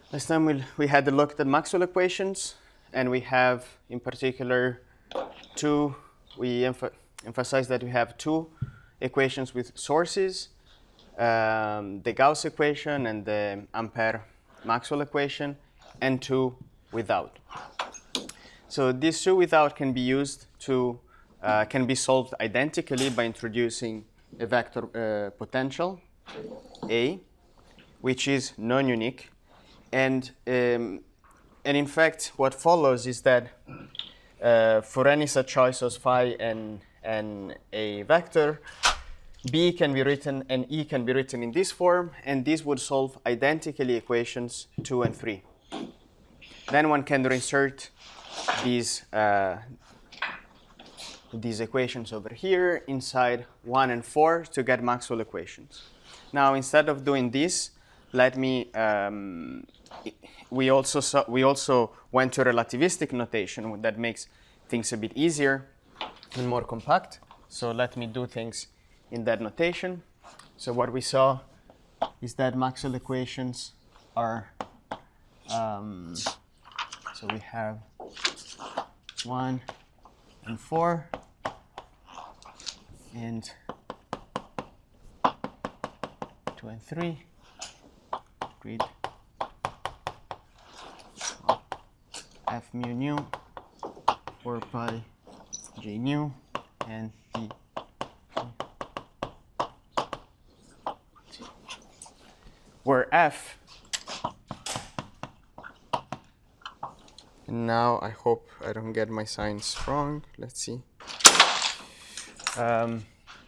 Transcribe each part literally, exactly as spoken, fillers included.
Last time we, we had a look at Maxwell equations, and we have, in particular, two, we emph emphasize that we have two equations with sources, um, the Gauss equation and the Ampere-Maxwell equation, and two without. So these two without can be used to, uh, can be solved identically by introducing a vector uh, potential, A, which is non-unique. And, um, and in fact, what follows is that uh, for any such choice as phi and, and a vector, B can be written and E can be written in this form, and this would solve identically equations two and three. Then one can reinsert these, uh, these equations over here inside one and four to get Maxwell equations. Now, instead of doing this, let me, um, we, also saw, we also went to relativistic notation that makes things a bit easier and more compact. So let me do things in that notation. So what we saw is that Maxwell equations are, um, so we have one and four, and two and three. Read F mu nu four pi J nu and D. Where F, and now I hope I don't get my signs wrong. Let's see. Um,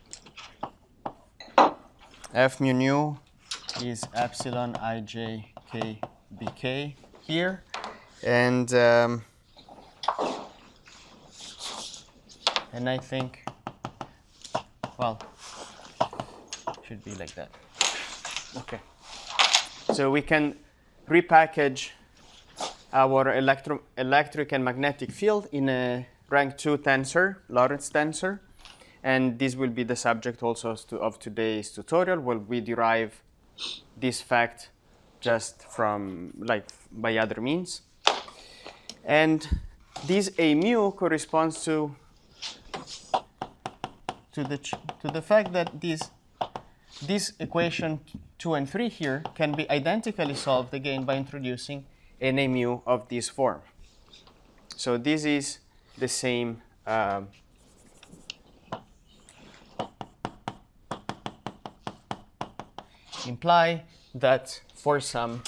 F mu nu is epsilon ij k bk here, and um, and I think, well, should be like that. Okay. So we can repackage our electro electric and magnetic field in a rank two tensor, Lorentz tensor, and this will be the subject also of today's tutorial, where we derive this fact just from, like, by other means. And this A mu corresponds to to the to the fact that this this equation two and three here can be identically solved again by introducing an A mu of this form. So this is the same um, imply that for some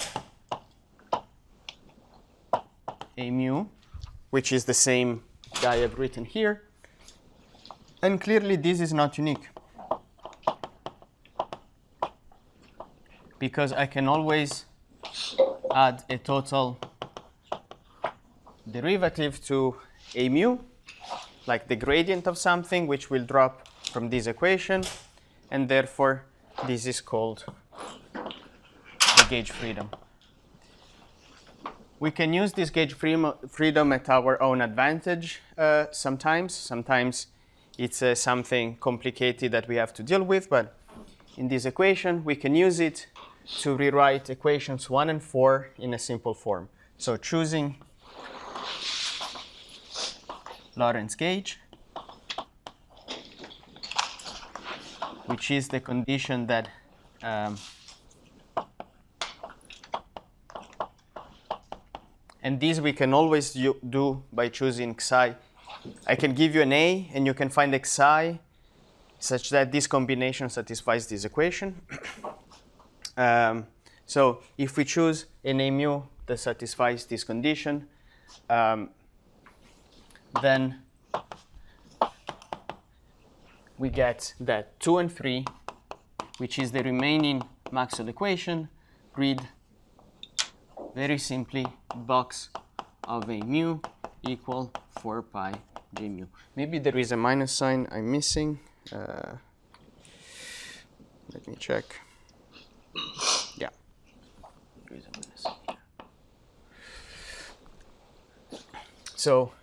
A mu, which is the same guy I've written here, and clearly this is not unique, because I can always add a total derivative to A mu, like the gradient of something, which will drop from this equation, and therefore this is called the gauge freedom. We can use this gauge freedom at our own advantage uh, sometimes. Sometimes it's uh, something complicated that we have to deal with, but in this equation, we can use it to rewrite equations one and four in a simple form. So choosing Lorentz gauge, which is the condition that um, and this we can always do by choosing psi. I can give you an A, and you can find xi such that this combination satisfies this equation. um, so if we choose an A mu that satisfies this condition, um, then we get that two and three, which is the remaining Maxwell equation, read very simply box of A mu equal four pi J mu. Maybe there is a minus sign I'm missing. Uh, let me check. Yeah. There is a minus sign here. So,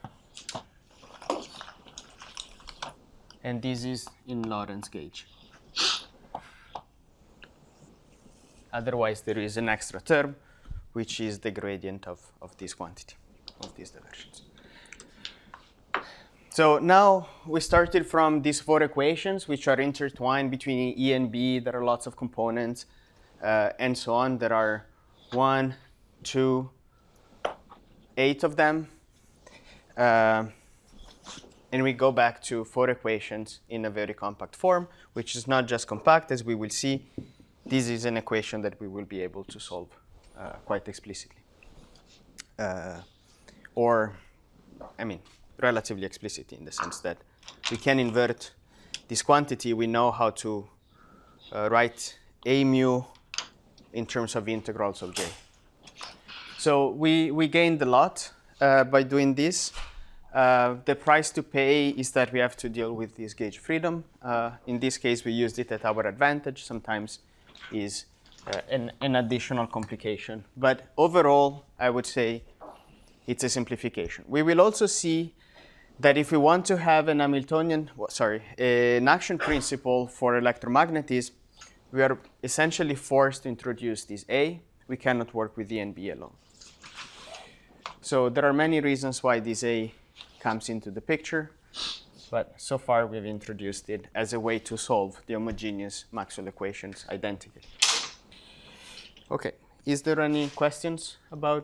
and this is in Lorentz gauge. Otherwise, there is an extra term, which is the gradient of, of this quantity, of these diversions. So now we started from these four equations, which are intertwined between E and B. There are lots of components, uh, and so on. There are one, two, eight of them. Uh, and we go back to four equations in a very compact form, which is not just compact, as we will see. This is an equation that we will be able to solve uh, quite explicitly. Uh, or, I mean, relatively explicit in the sense that we can invert this quantity. We know how to uh, write a mu in terms of integrals of j. So we, we gained a lot uh, by doing this. Uh, the price to pay is that we have to deal with this gauge freedom. Uh, in this case, we used it at our advantage. Sometimes is uh, an, an additional complication. But overall, I would say it's a simplification. We will also see that if we want to have an Hamiltonian, well, sorry, an action principle for electromagnetism, we are essentially forced to introduce this A. We cannot work with E and B alone. So there are many reasons why this A comes into the picture, but so far we've introduced it as a way to solve the homogeneous Maxwell equations identically. Okay, is there any questions about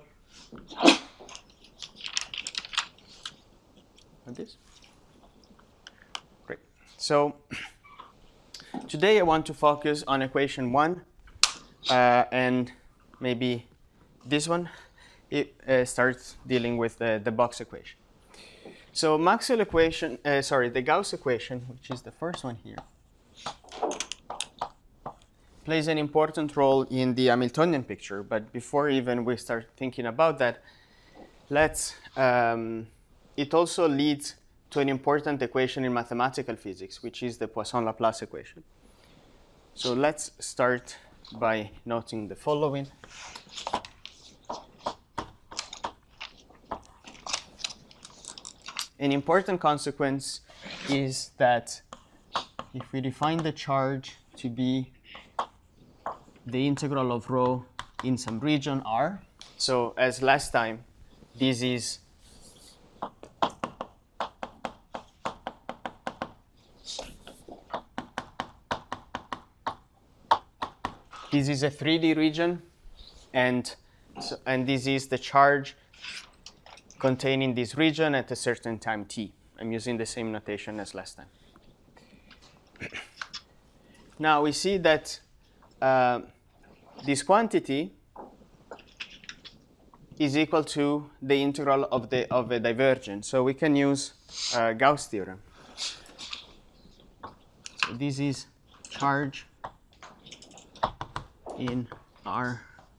this? Great. So today I want to focus on equation one uh, and maybe this one. It uh, starts dealing with the, the box equation. So Maxwell equation, uh, sorry, the Gauss equation, which is the first one here, plays an important role in the Hamiltonian picture. But before even we start thinking about that, let's, um, it also leads to an important equation in mathematical physics, which is the Poisson-Laplace equation. So let's start by noting the following. An important consequence is that if we define the charge to be the integral of rho in some region R, so as last time, this is this is a three D region, and so, and this is the charge containing this region at a certain time t. I'm using the same notation as last time. Now we see that uh, this quantity is equal to the integral of the of a divergence. So we can use uh, Gauss theorem. So this is charge in R.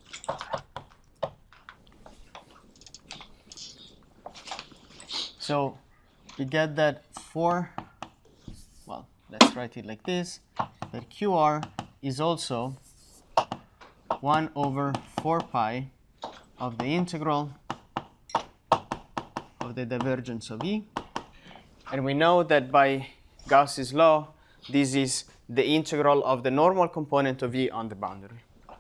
So we get that for, well, let's write it like this, that Q R is also one over four pi of the integral of the divergence of E. And we know that by Gauss's law, this is the integral of the normal component of E on the boundary.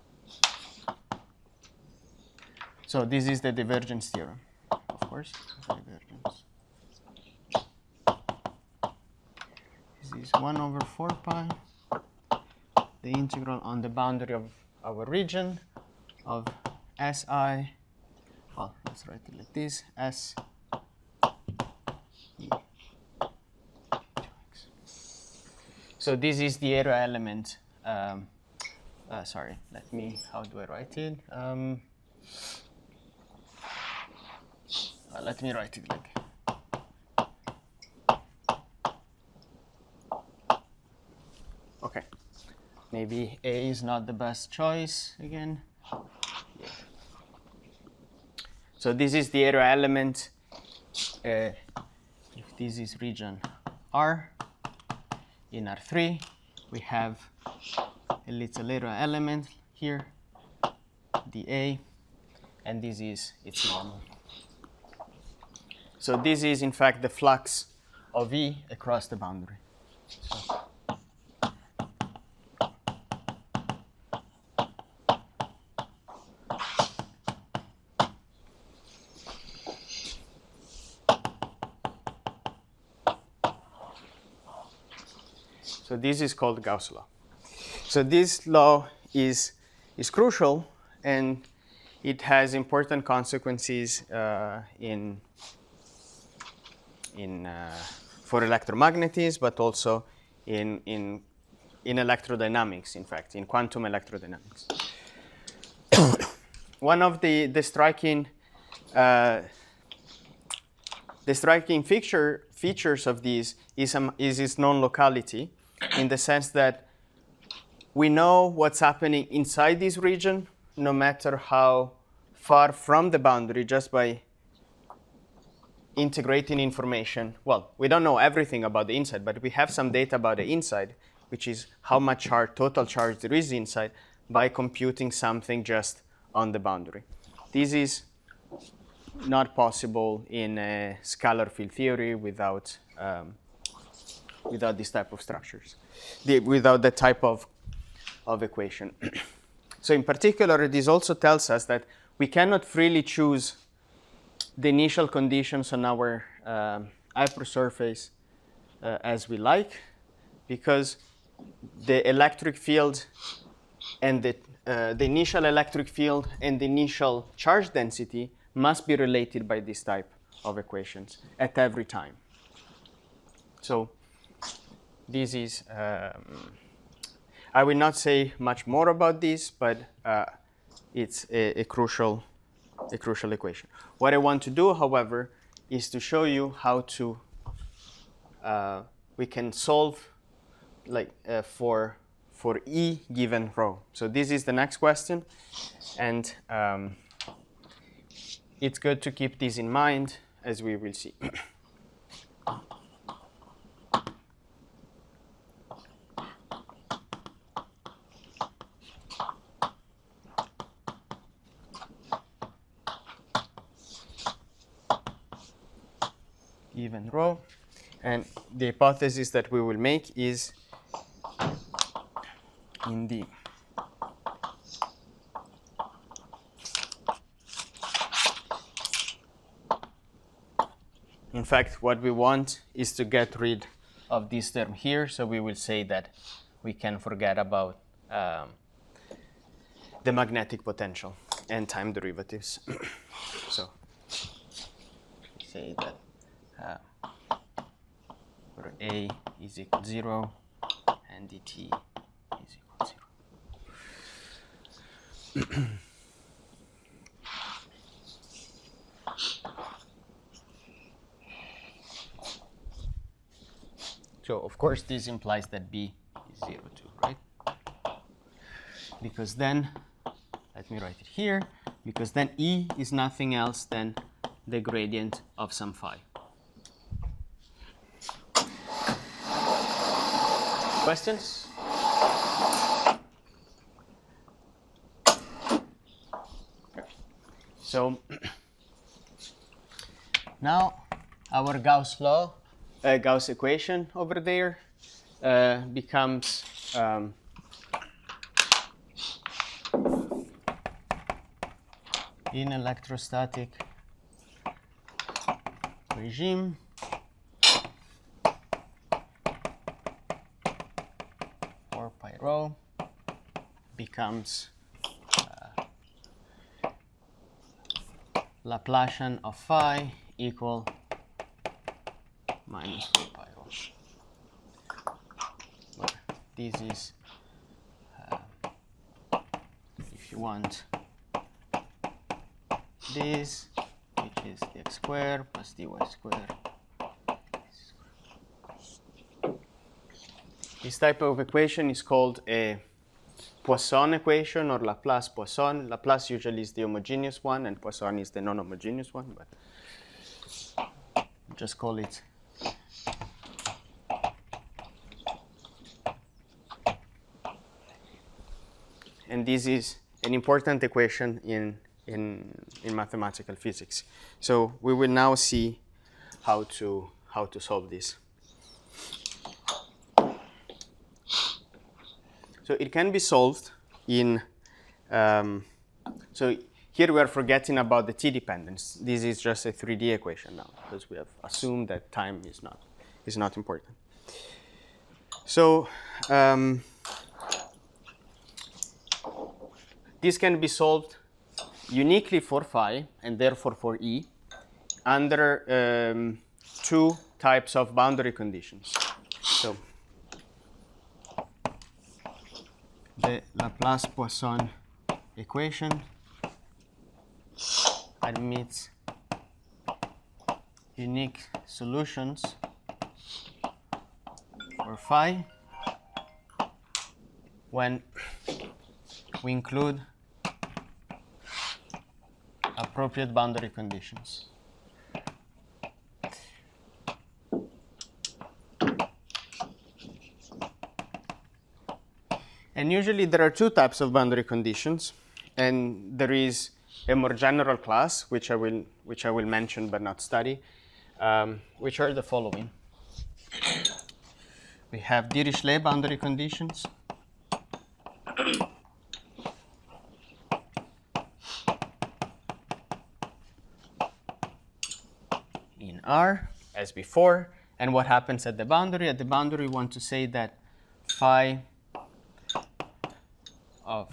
So this is the divergence theorem, of course, divergence. This is one over four pi, the integral on the boundary of our region of Si, well, let's write it like this, S E. So this is the area element. Um, uh, sorry, let me, how do I write it? Um, uh, let me write it like okay, maybe A is not the best choice again. Yeah. So this is the area element. Uh, if this is region R, in R three, we have a little area element here, the A, and this is its normal. So this is, in fact, the flux of E across the boundary. So So this is called Gauss law. So this law is, is crucial, and it has important consequences uh, in, in, uh, for electromagnetism, but also in, in, in electrodynamics, in fact, in quantum electrodynamics. One of the, the striking, uh, the striking feature, features of these is, um, is its non-locality, in the sense that we know what's happening inside this region, no matter how far from the boundary, just by integrating information. Well, we don't know everything about the inside, but we have some data about the inside, which is how much charge, total charge there is inside, by computing something just on the boundary. This is not possible in a scalar field theory without, um, without this type of structures, the, without that type of, of equation. So in particular, this also tells us that we cannot freely choose the initial conditions on our um, hypersurface uh, as we like, because the electric field and the, uh, the initial electric field and the initial charge density must be related by this type of equations at every time. So this is, um, I will not say much more about this, but uh, it's a, a, crucial, a crucial equation. What I want to do, however, is to show you how to, uh, we can solve like uh, for, for E given rho. So this is the next question, and um, it's good to keep this in mind, as we will see. Given rho, and the hypothesis that we will make is in the in fact, what we want is to get rid of this term here, so we will say that we can forget about um, the magnetic potential and time derivatives. So say that Uh, where A is equal to zero and dt is equal to zero. So of course this implies that B is zero too, right? Because then, let me write it here, because then E is nothing else than the gradient of some phi. Questions? So now our Gauss law, uh, Gauss equation over there uh, becomes um, in electrostatic regime pi rho becomes uh, Laplacian of phi equal minus four pi rho. Well, this is, uh, if you want, this, which is dx squared plus dy squared. This type of equation is called a Poisson equation or Laplace-Poisson. Laplace usually is the homogeneous one, and Poisson is the non-homogeneous one, but just call it and this is an important equation in, in, in mathematical physics. So we will now see how to, how to solve this. So it can be solved in, um, so here we are forgetting about the t-dependence. This is just a three D equation now, because we have assumed that time is not, is not important. So um, this can be solved uniquely for phi and therefore for E under um, two types of boundary conditions. So the Laplace-Poisson equation admits unique solutions for phi when we include appropriate boundary conditions. And usually there are two types of boundary conditions, and there is a more general class, which I will, which I will mention but not study, um, which are the following. We have Dirichlet boundary conditions. In R, as before, and what happens at the boundary? At the boundary, we want to say that phi of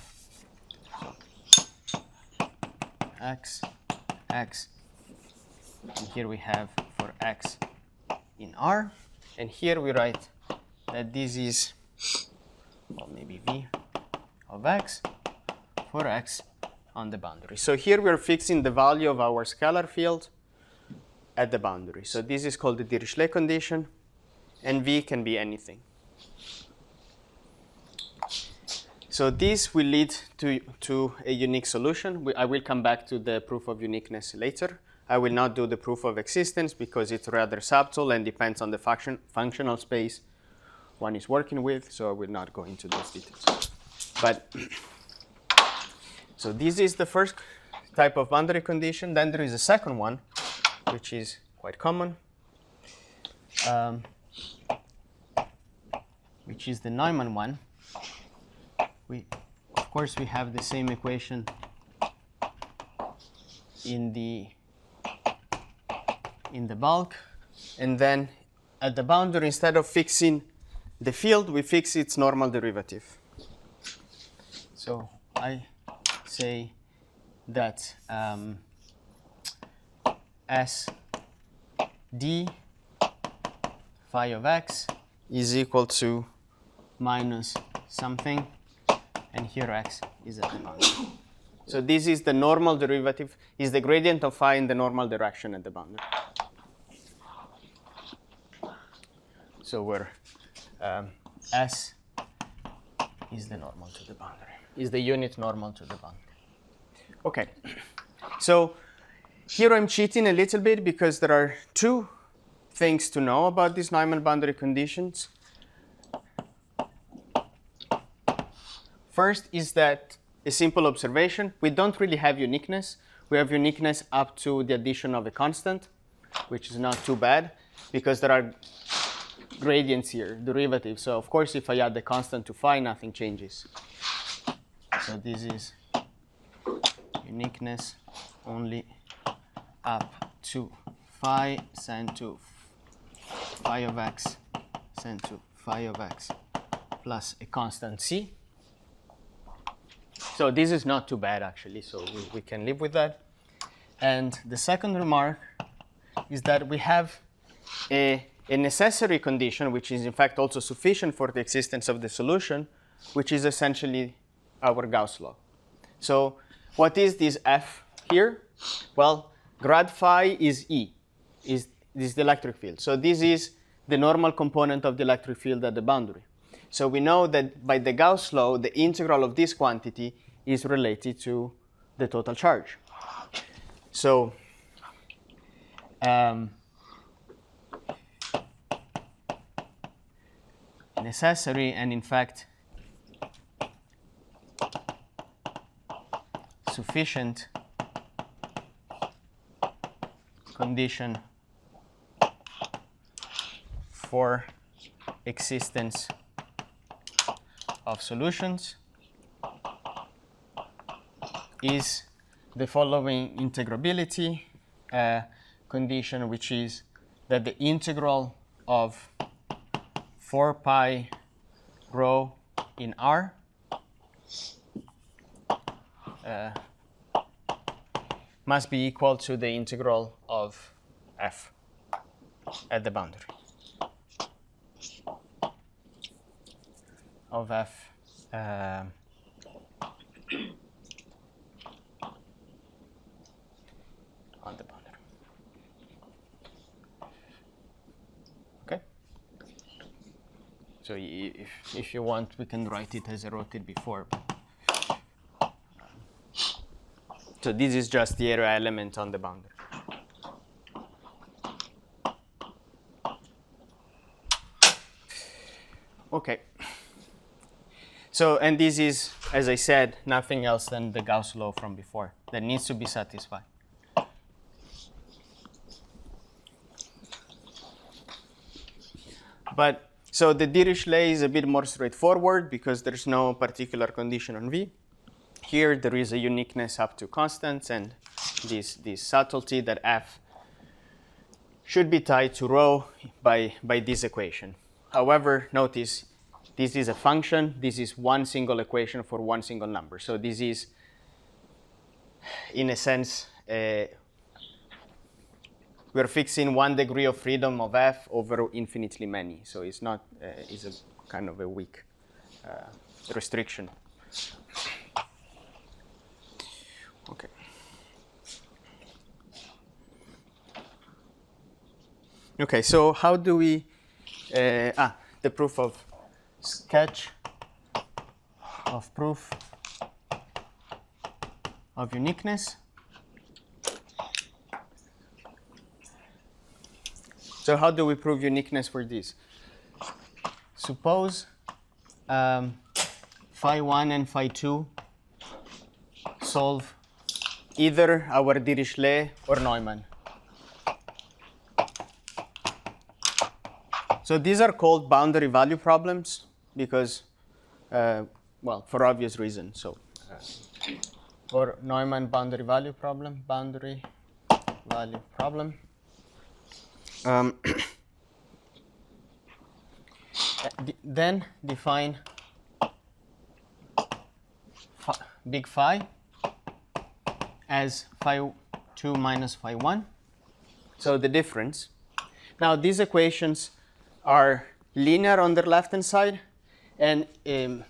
x, x, and here we have for x in R, and here we write that this is, well, maybe v of x for x on the boundary. So here we're fixing the value of our scalar field at the boundary. So this is called the Dirichlet condition, and v can be anything. So this will lead to, to a unique solution. We, I will come back to the proof of uniqueness later. I will not do the proof of existence because it's rather subtle and depends on the function, functional space one is working with, so I will not go into those details. But so this is the first type of boundary condition. Then there is a second one, which is quite common, um, which is the Neumann one. We, of course, we have the same equation in the in the bulk, and then at the boundary, instead of fixing the field, we fix its normal derivative. So I say that um, S d phi of x is equal to minus something, and here x is at the boundary. So this is the normal derivative, is the gradient of phi in the normal direction at the boundary. So where um, S is the normal to the boundary, is the unit normal to the boundary. Okay, so here I'm cheating a little bit because there are two things to know about these Neumann boundary conditions. First is that a simple observation, we don't really have uniqueness. We have uniqueness up to the addition of a constant, which is not too bad because there are gradients here, derivatives. So of course, if I add the constant to phi, nothing changes. So this is uniqueness only up to phi sen to phi of x sen to phi of x plus a constant c. So this is not too bad, actually, so we, we can live with that. And the second remark is that we have a, a necessary condition, which is in fact also sufficient for the existence of the solution, which is essentially our Gauss law. So what is this f here? Well, grad phi is E, is, is the electric field. So this is the normal component of the electric field at the boundary. So we know that by the Gauss law, the integral of this quantity is related to the total charge. So um, necessary and in fact sufficient condition for existence of solutions is the following integrability uh, condition, which is that the integral of four pi rho in R uh, must be equal to the integral of f at the boundary of f uh, on the boundary. Okay. So if if you want, we can write it as I wrote it before. So this is just the area element on the boundary. Okay. So, and this is, as I said, nothing else than the Gauss law from before that needs to be satisfied. But, so the Dirichlet is a bit more straightforward because there's no particular condition on V. Here, there is a uniqueness up to constants and this, this subtlety that f should be tied to rho by, by this equation. However, notice this is a function. This is one single equation for one single number. So this is, in a sense, uh, we're fixing one degree of freedom of f over infinitely many. So it's not, uh, it's a kind of a weak uh, restriction. Okay. Okay, so how do we, uh, ah, the proof of sketch of proof of uniqueness. So how do we prove uniqueness for this? Suppose um, phi one and phi two solve either our Dirichlet or Neumann. So these are called boundary value problems because, uh, well, for obvious reasons. So, uh, or Neumann boundary value problem, boundary value problem. Um, then define phi, big phi as phi two minus phi one. So the difference. Now these equations are linear on the left-hand side, and um,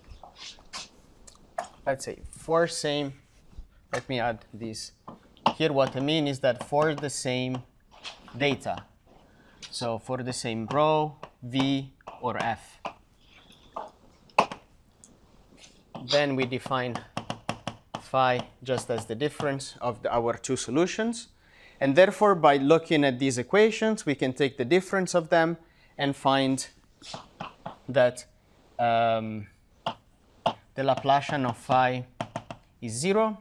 let's say for same, let me add this. Here what I mean is that for the same data, so for the same rho, V, or F, then we define phi just as the difference of the, our two solutions. And therefore, by looking at these equations, we can take the difference of them and find that um, the Laplacian of phi is zero,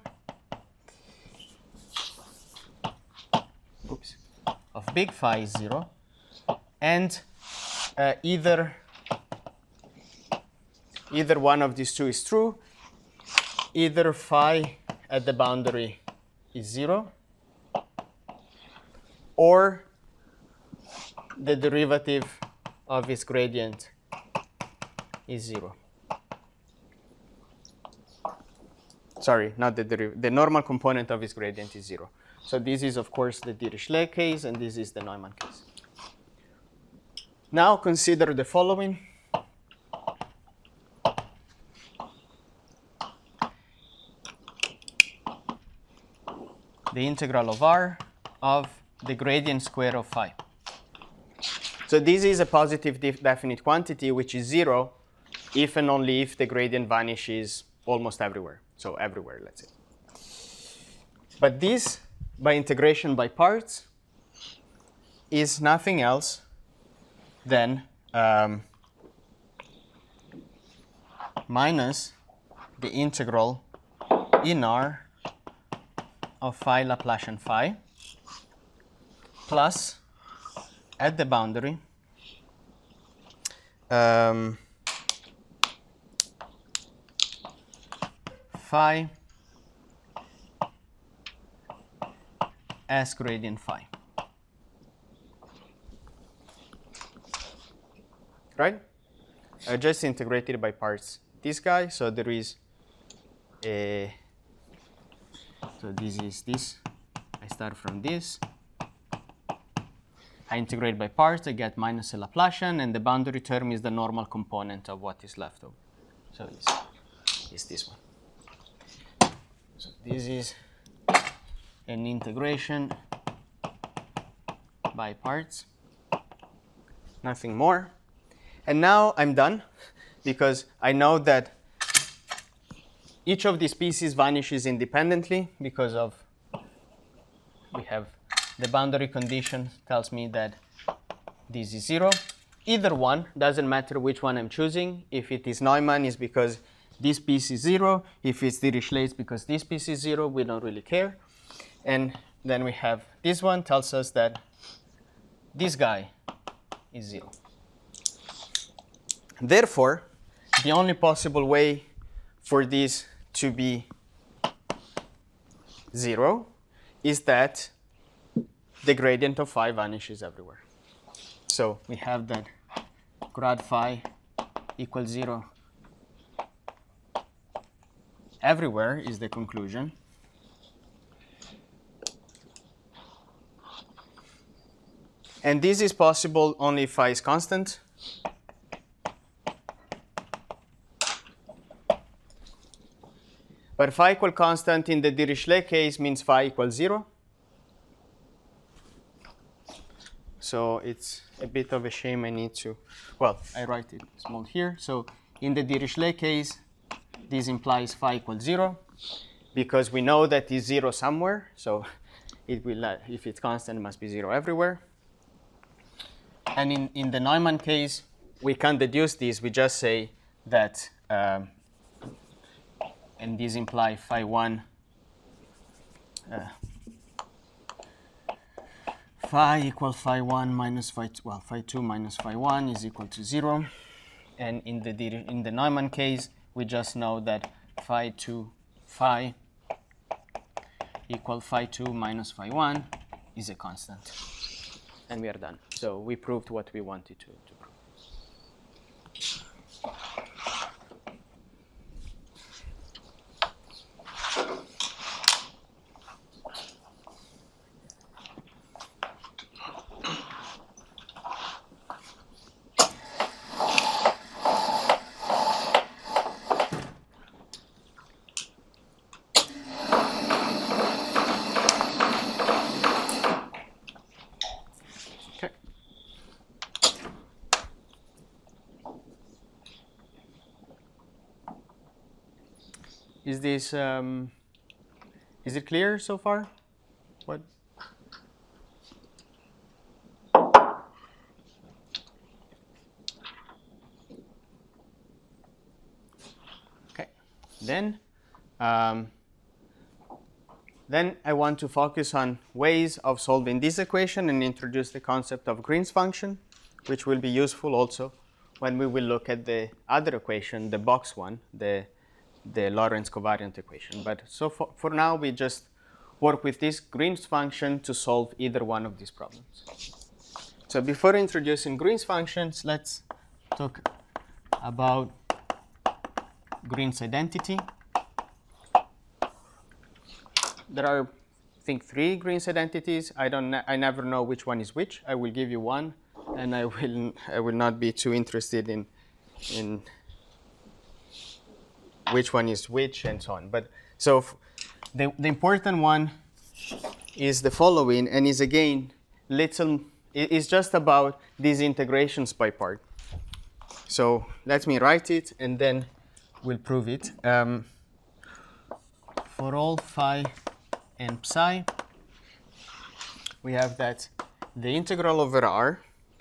oops, of big phi is zero, and uh, either either one of these two is true, either phi at the boundary is zero, or the derivative of its gradient is zero. Sorry, not the derivative. The normal component of its gradient is zero. So this is, of course, the Dirichlet case, and this is the Neumann case. Now consider the following. The integral of R of the gradient square of phi. So this is a positive definite quantity, which is zero if and only if the gradient vanishes almost everywhere. So everywhere, let's say. But this, by integration by parts, is nothing else than um, minus the integral in R of phi Laplacian phi plus at the boundary um, phi S gradient phi. Right? I just integrated by parts this guy, so there is a, so this is this, I start from this, I integrate by parts, I get minus a Laplacian, and the boundary term is the normal component of what is left over. So it's, it's this one. So this is an integration by parts, nothing more. And now I'm done, because I know that each of these pieces vanishes independently because of, we have the boundary condition tells me that this is zero. Either one, doesn't matter which one I'm choosing. If it is Neumann, it's because this piece is zero. If it's Dirichlet, it's because this piece is zero. We don't really care. And then we have this one tells us that this guy is zero. Therefore, the only possible way for this to be zero is that the gradient of phi vanishes everywhere. So we have that grad phi equals zero everywhere is the conclusion. And this is possible only if phi is constant. But phi equal constant in the Dirichlet case means phi equals zero. So it's a bit of a shame I need to, well, I write it small here. So in the Dirichlet case, this implies phi equals zero, because we know that it's zero somewhere. So it will, uh, if it's constant, it must be zero everywhere. And in, in the Neumann case, we can't deduce this. We just say that, um, and these imply phi one, uh, phi equal phi one minus phi two, well, phi two minus phi one is equal to zero. And in the, in the Neumann case, we just know that phi two phi equal phi two minus phi one is a constant. And we are done. So we proved what we wanted to, to prove. Is this, um, is it clear so far? What? Okay, then, um, then I want to focus on ways of solving this equation and introduce the concept of Green's function, which will be useful also when we will look at the other equation, the box one, the the Lorentz covariant equation. But so for, for now, we just work with this Green's function to solve either one of these problems. So before introducing Green's functions, let's talk about Green's identity. There are, I think, three Green's identities. I don't, I never know which one is which. I will give you one, and I will, I will not be too interested in, in which one is which, and so on. But so the, the important one is the following, and is again little, it's just about these integrations by part. So let me write it, and then we'll prove it. Um, for all phi and psi, we have that the integral over R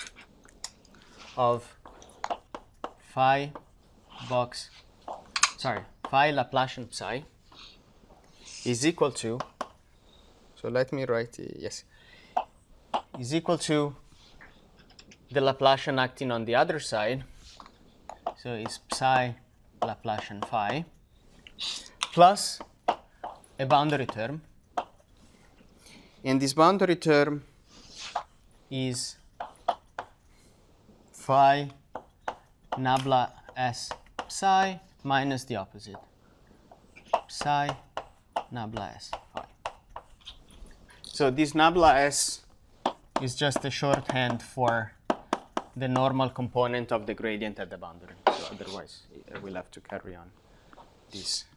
of phi box sorry, phi Laplacian psi is equal to, so let me write it, yes, is equal to the Laplacian acting on the other side, so it's psi Laplacian phi, plus a boundary term, and this boundary term is phi nabla s psi minus the opposite, psi nabla s phi. So this nabla s is just a shorthand for the normal component of the gradient at the boundary. So otherwise, we'll have to carry on this.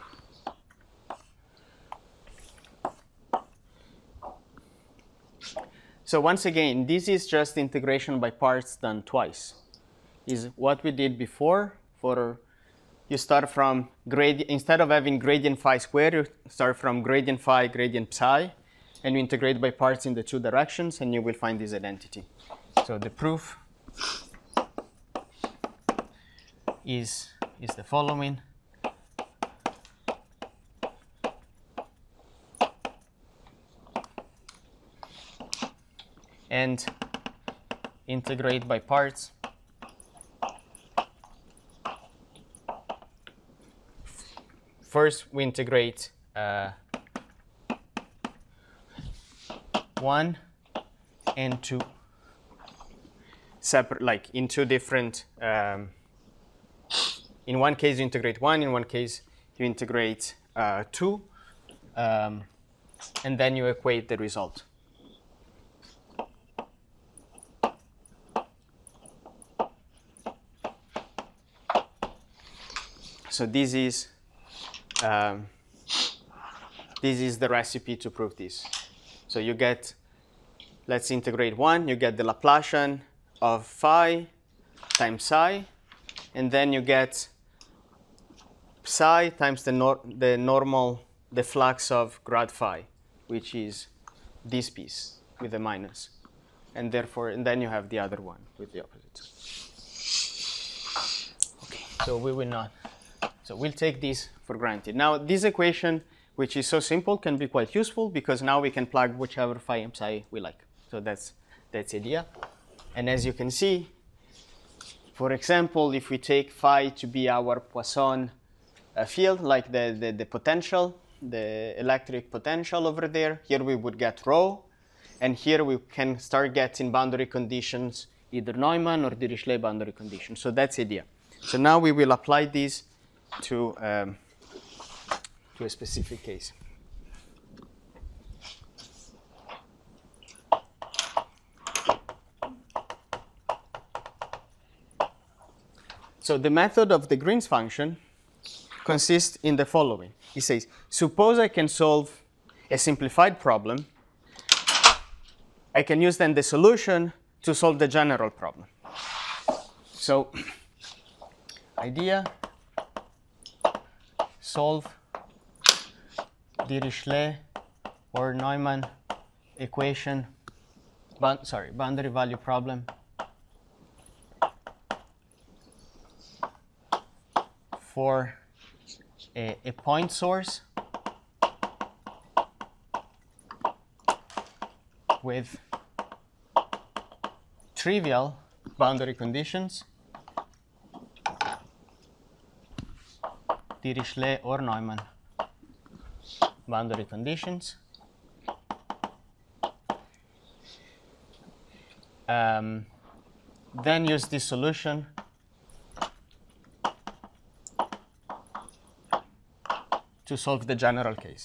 So once again, this is just integration by parts done twice. Is what we did before. For you start from gradient, instead of having gradient phi squared, you start from gradient phi, gradient psi, and you integrate by parts in the two directions, and you will find this identity. So the proof is, is the following. And integrate by parts. First, we integrate uh, one and two separate, like in two different. Um, in one case, you integrate one. In one case, you integrate uh, two, um, and then you equate the result. So this is um, this is the recipe to prove this. So you get, let's integrate one. You get the Laplacian of phi times psi, and then you get psi times the nor the normal the flux of grad phi, which is this piece with the minus, and therefore, and then you have the other one with the opposite. Okay, so we will not. So we'll take this for granted. Now, this equation, which is so simple, can be quite useful because now we can plug whichever phi and psi we like. So that's that's the idea. And as you can see, for example, if we take phi to be our Poisson uh, field, like the, the, the potential, the electric potential over there, here we would get rho. And here we can start getting boundary conditions, either Neumann or Dirichlet boundary conditions. So that's the idea. So now we will apply these to, um, to a specific case. So the method of the Green's function consists in the following. He says, suppose I can solve a simplified problem. I can use then the solution to solve the general problem. So idea, solve Dirichlet or Neumann equation, but, sorry, boundary value problem for a, a point source with trivial boundary conditions, Dirichlet or Neumann boundary conditions. Um, then use this solution to solve the general case.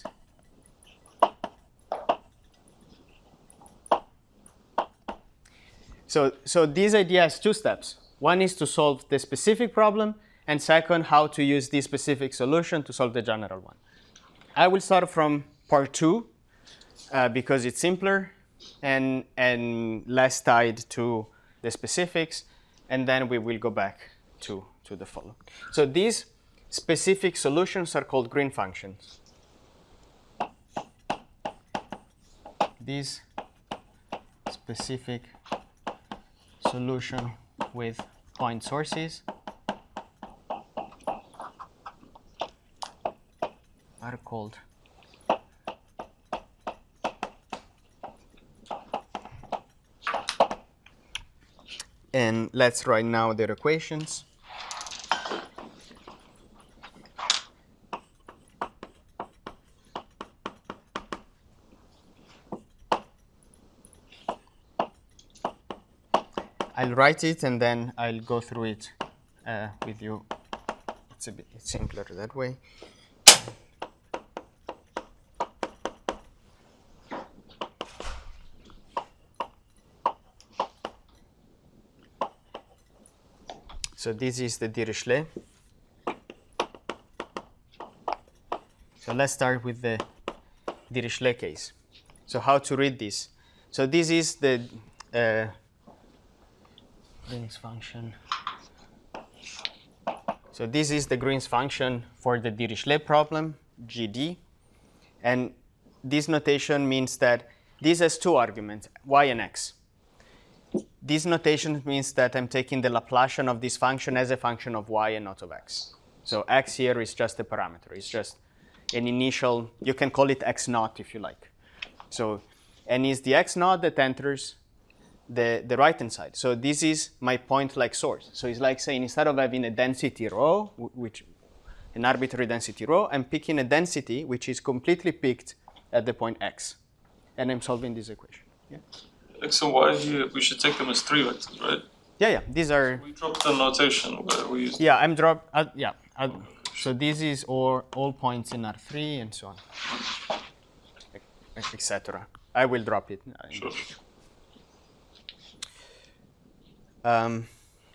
So, so this idea has two steps. One is to solve the specific problem, and second, how to use this specific solution to solve the general one. I will start from part two uh, because it's simpler and, and less tied to the specifics, and then we will go back to, to the following. So these specific solutions are called Green functions. These specific solution with point sources are called and let's write now their equations. I'll write it and then I'll go through it uh, with you. It's a bit simpler that way. So this is the Dirichlet. So let's start with the Dirichlet case. So how to read this? So this is the uh, Green's function. So this is the Green's function for the Dirichlet problem, G D. And this notation means that this has two arguments, y and x. This notation means that I'm taking the Laplacian of this function as a function of y and not of x. So x here is just a parameter. It's just an initial, you can call it x naught if you like. So, and it's the x naught that enters the, the right-hand side. So this is my point-like source. So it's like saying instead of having a density rho, which an arbitrary density rho, I'm picking a density which is completely picked at the point x. And I'm solving this equation. Yeah? X and y here, we should take them as three vectors, right? Yeah, yeah, these are... We dropped the notation where we used... Yeah, I'm drop... Uh, yeah, uh, so this is all, all points in R three and so on, et cetera. I will drop it. Sure. Um,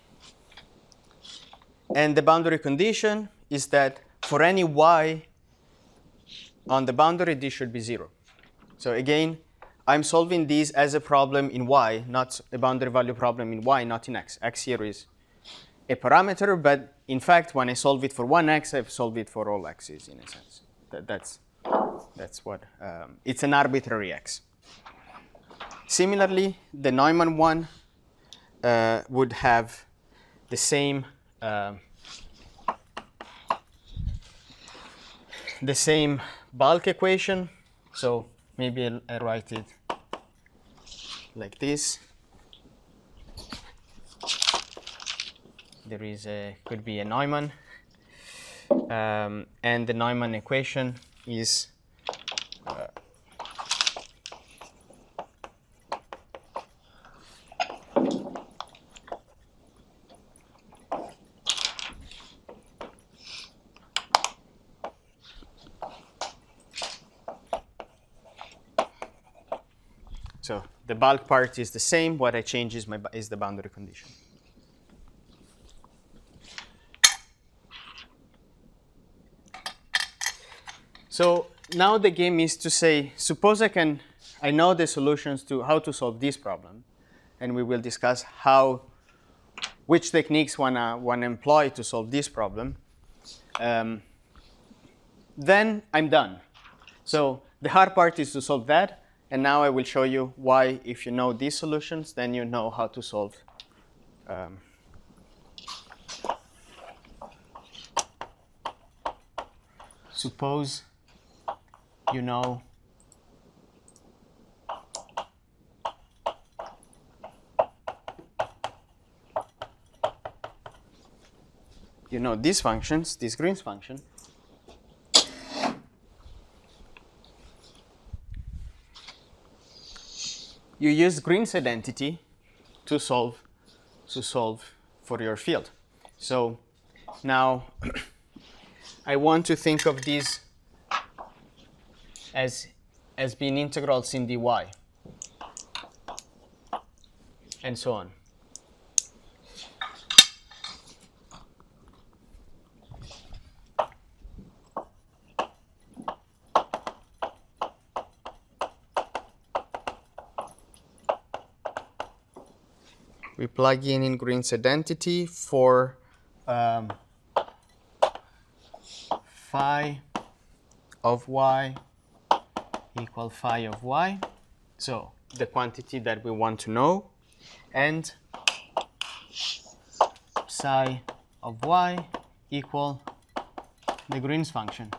and the boundary condition is that for any y on the boundary, this should be zero. So again, I'm solving this as a problem in y, not a boundary value problem in y, not in x. X here is a parameter, but in fact, when I solve it for one x, I've solved it for all x's in a sense. That, that's, that's what, um, it's an arbitrary x. Similarly, the Neumann one uh, would have the same, uh, the same bulk equation. So maybe I'll, I'll write it like this. There is a, could be a Neumann, um, and the Neumann equation is uh, so the bulk part is the same. What I change is, my, is the boundary condition. So now the game is to say, suppose I can, I know the solutions to how to solve this problem, and we will discuss how, which techniques one uh, one employ to solve this problem. Um, then I'm done. So the hard part is to solve that, and now I will show you why, if you know these solutions, then you know how to solve. Um, suppose you know you know these functions, this Green's function. You use Green's identity to solve to solve for your field. So now I want to think of these as as being integrals in dy and so on. We plug in in Green's identity for um, phi of y equal phi of y, so the quantity that we want to know, and psi of y equal the Green's function.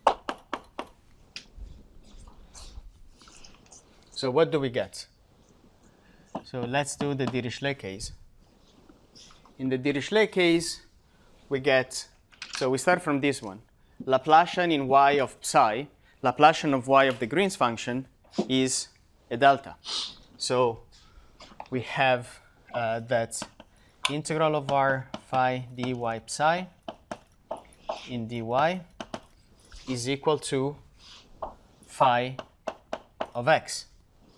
So what do we get? So let's do the Dirichlet case. In the Dirichlet case, we get, so we start from this one. Laplacian in y of psi, Laplacian of y of the Green's function is a delta. So we have uh, that integral of r phi dy psi in dy is equal to phi of x.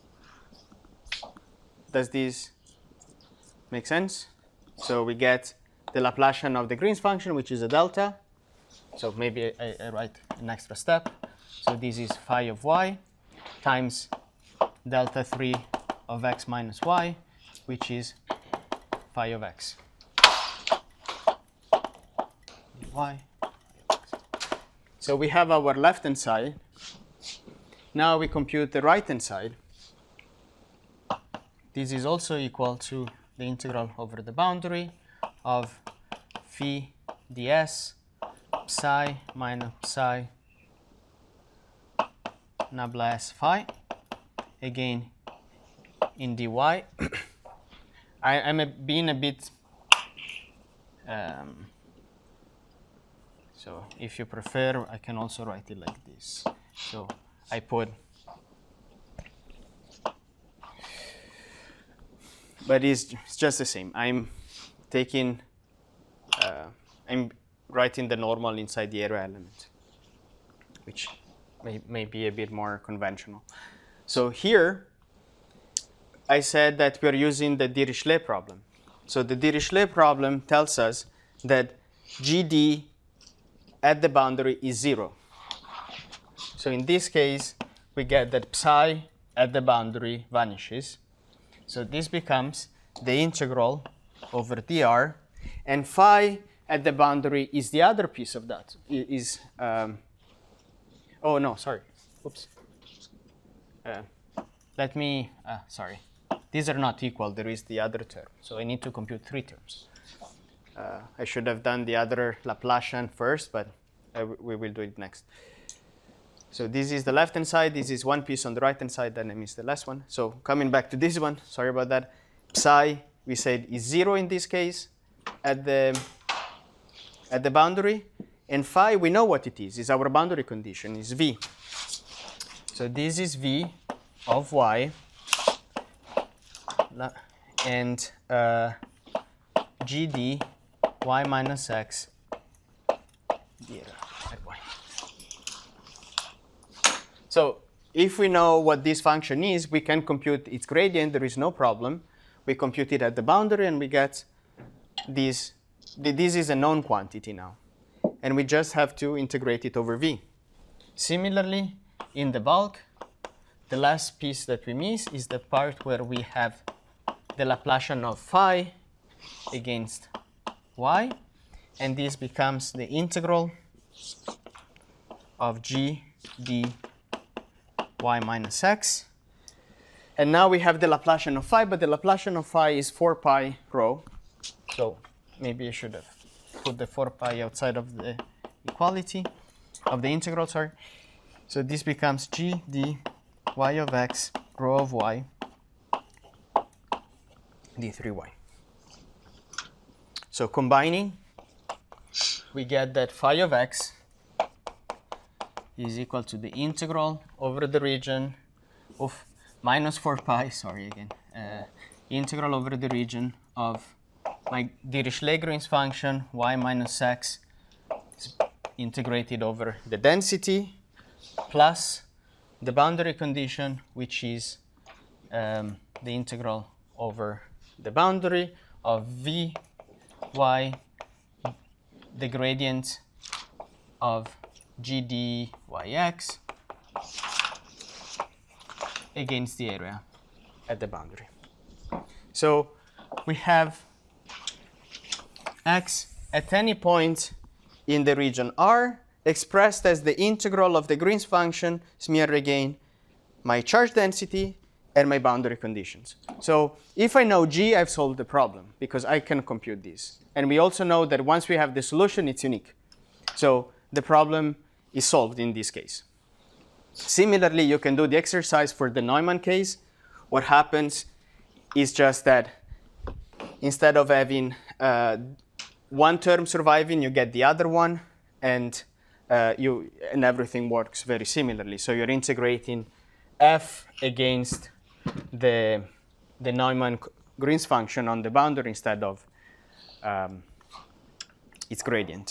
Does this make sense? So we get the Laplacian of the Green's function, which is a delta. So maybe I, I write an extra step. So this is phi of y times delta three of x minus y, which is phi of x. Y. So we have our left-hand side. Now we compute the right-hand side. This is also equal to the integral over the boundary of phi ds psi minus psi nabla s phi, again in dy. I, I'm a, being a bit, um, so if you prefer, I can also write it like this. So I put, but it's, it's just the same. I'm taking, uh, I'm writing the normal inside the area element, which may, may be a bit more conventional. So here, I said that we're using the Dirichlet problem. So the Dirichlet problem tells us that G D at the boundary is zero. So in this case, we get that psi at the boundary vanishes. So this becomes the integral over dr, and phi at the boundary is the other piece of that. It is, um, oh no, sorry, oops. Uh, let me, uh, sorry. These are not equal, there is the other term. So I need to compute three terms. Uh, I should have done the other Laplacian first, but I w we will do it next. So this is the left-hand side, this is one piece on the right-hand side, then I missed the last one. So coming back to this one, sorry about that. Psi, we said, is zero in this case at the, at the boundary. And phi, we know what it is, is our boundary condition, is V. So this is V of y, and uh, G D y minus x at y. So if we know what this function is, we can compute its gradient. There is no problem. We compute it at the boundary, and we get this. This is a known quantity now. And we just have to integrate it over V. Similarly, in the bulk, the last piece that we miss is the part where we have the Laplacian of phi against y, and this becomes the integral of G d y minus x. And now we have the Laplacian of phi, but the Laplacian of phi is four pi rho. So maybe I should have put the four pi outside of the equality, of the integral, sorry. So this becomes G d y of x rho of y d three y. So combining, we get that phi of x is equal to the integral over the region of minus four pi, sorry again, uh, integral over the region of my Dirichlet-Green's function y minus x is integrated over the density plus the boundary condition, which is um, the integral over the boundary of v y, the gradient of G d yx against the area at the boundary. So we have x at any point in the region R expressed as the integral of the Green's function, smear again, my charge density, and my boundary conditions. So if I know G, I've solved the problem because I can compute this. And we also know that once we have the solution, it's unique. So the problem is solved in this case. Similarly, you can do the exercise for the Neumann case. What happens is just that instead of having uh, one term surviving, you get the other one, and uh, you and everything works very similarly. So you're integrating f against the the Neumann Green's function on the boundary instead of um, its gradient.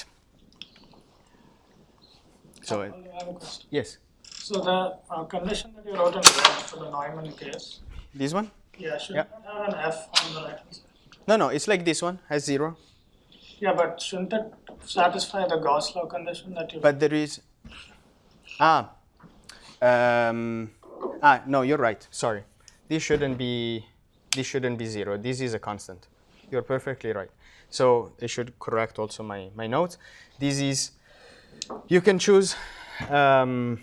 So it, I have a question. yes. So the uh, condition that you wrote in red for the Neumann case, This one? yeah, should Yep. not have an F on the right hand side. No, no, it's like this one, has zero. Yeah, but shouldn't it satisfy the Gauss law condition that you? But there is, ah, um, ah, no, you're right, sorry. This shouldn't be, this shouldn't be zero, this is a constant. You're perfectly right. So I should correct also my, my notes. This is, you can choose, um,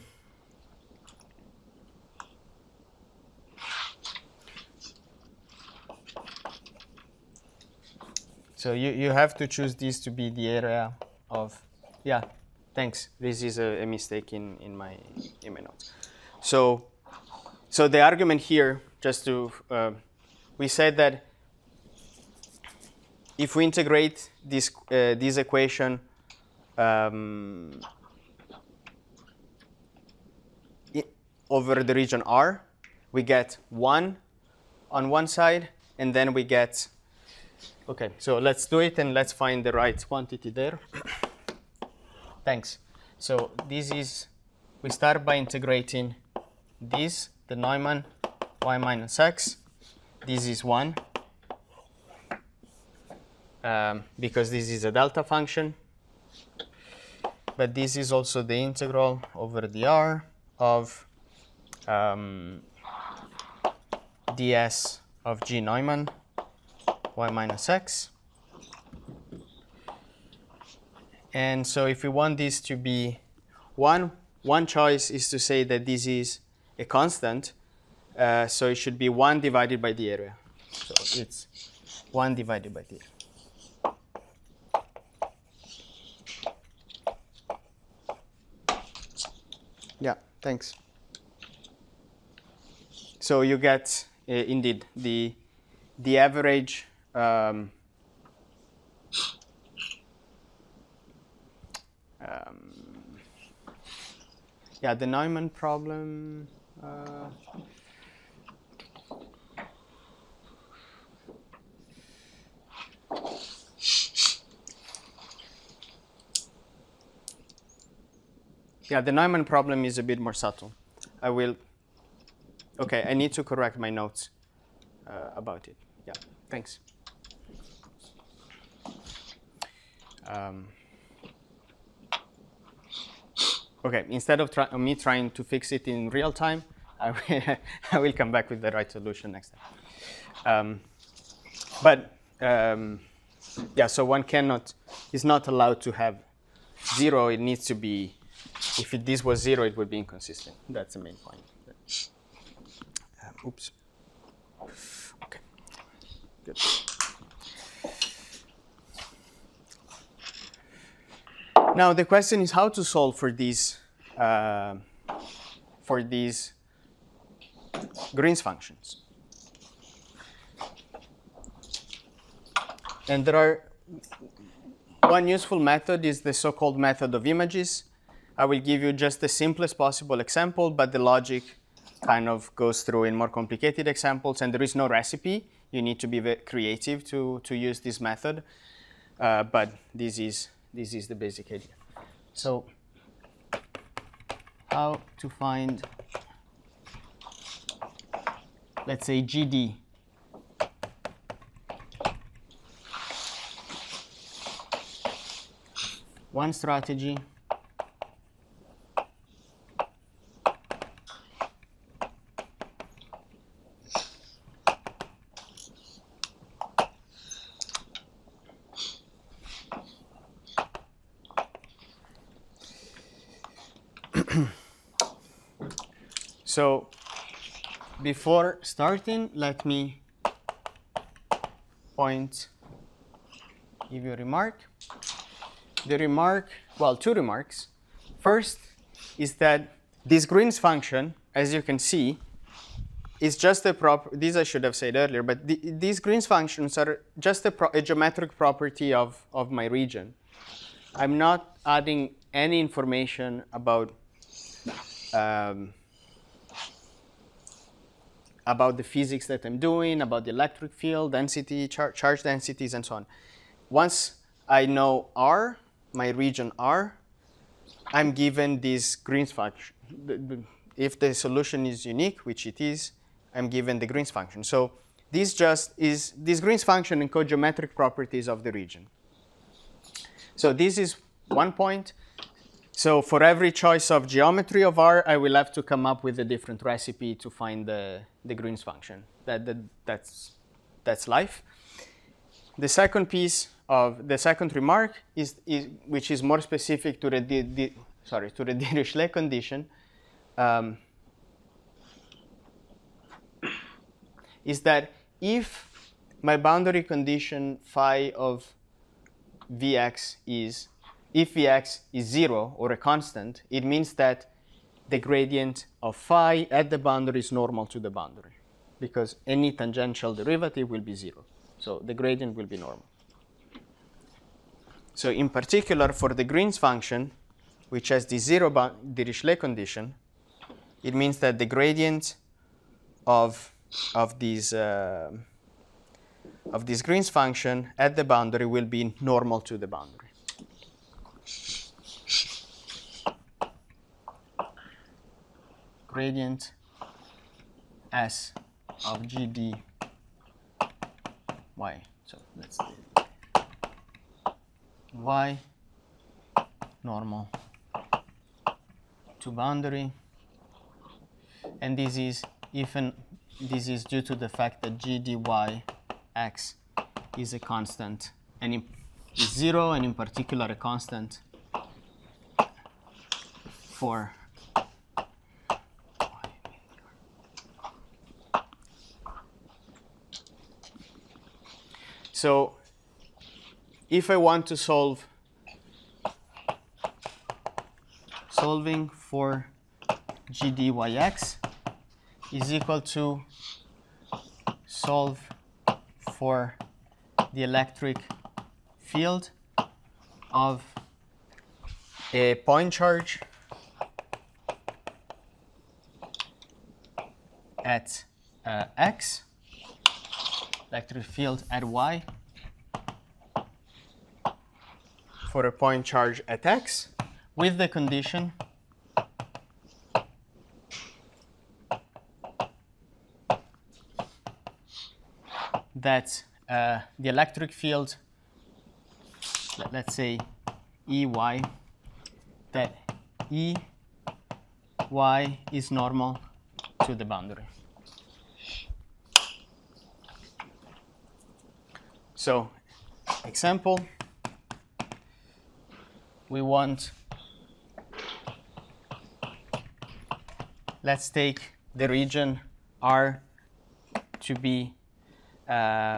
so you, you have to choose this to be the area of, yeah, thanks. This is a, a mistake in, in, my, in my notes. So, so the argument here, just to, uh, we said that if we integrate this, uh, this equation um, it, over the region R, we get one on one side, and then we get, okay, so let's do it and let's find the right quantity there. Thanks. So this is, we start by integrating this, the Neumann y minus x. This is one, um, because this is a delta function. But this is also the integral over the R of um, ds of G Neumann y minus x. And so if we want this to be one, one choice is to say that this is a constant. Uh, so it should be one divided by the area. So it's one divided by the area. Yeah, thanks. So you get, uh, indeed, the, the average um, um, yeah, the Neumann problem. Uh, yeah, the Neumann problem is a bit more subtle. I will. Okay, I need to correct my notes uh, about it. Yeah, thanks. Um, okay, instead of try me trying to fix it in real time, I will, I will come back with the right solution next time. Um, but um, yeah, so one cannot, is not allowed to have zero. It needs to be, if it, this was zero, it would be inconsistent. That's the main point. Um, oops. Okay. Good. Now the question is how to solve for these uh, for these Green's functions. And there are one useful method is the so-called method of images. I will give you just the simplest possible example, but the logic kind of goes through in more complicated examples, and there is no recipe. You need to be very creative to, to use this method, uh, but this is, this is the basic idea. So how to find, let's say, G D. One strategy so before starting, let me point, give you a remark. The remark, well, two remarks. First is that this Green's function, as you can see, is just a prop. These I should have said earlier, but the, these Green's functions are just a, pro a geometric property of, of my region. I'm not adding any information about um, about the physics that I'm doing, about the electric field, density, char charge densities, and so on. once I know R, my region R, I'm given this Green's function. If the solution is unique, which it is, I'm given the Green's function. So this just is this Green's function encodes geometric properties of the region. So this is one point. So for every choice of geometry of R, I will have to come up with a different recipe to find the, the Green's function. That, that, that's, that's life. The second piece of the second remark is, is which is more specific to the, the, the sorry to the Dirichlet condition, um, is that if my boundary condition phi of Vx is if Vx is zero or a constant, it means that the gradient of phi at the boundary is normal to the boundary, because any tangential derivative will be zero. So the gradient will be normal. So in particular, for the Green's function, which has the zero Dirichlet condition, it means that the gradient of of these uh, of this Green's function at the boundary will be normal to the boundary. Gradient S of G D Y. So let's do Y normal to boundary, and this is if an this is due to the fact that G D Y X is a constant and in, is zero, and in particular a constant for so if I want to solve solving for G D Y X is equal to solve for the electric field of a point charge at uh, X, electric field at Y for a point charge at X, with the condition that uh, the electric field, let, let's say E Y, that E Y is normal to the boundary. So, example, we want, let's take the region R to be Uh,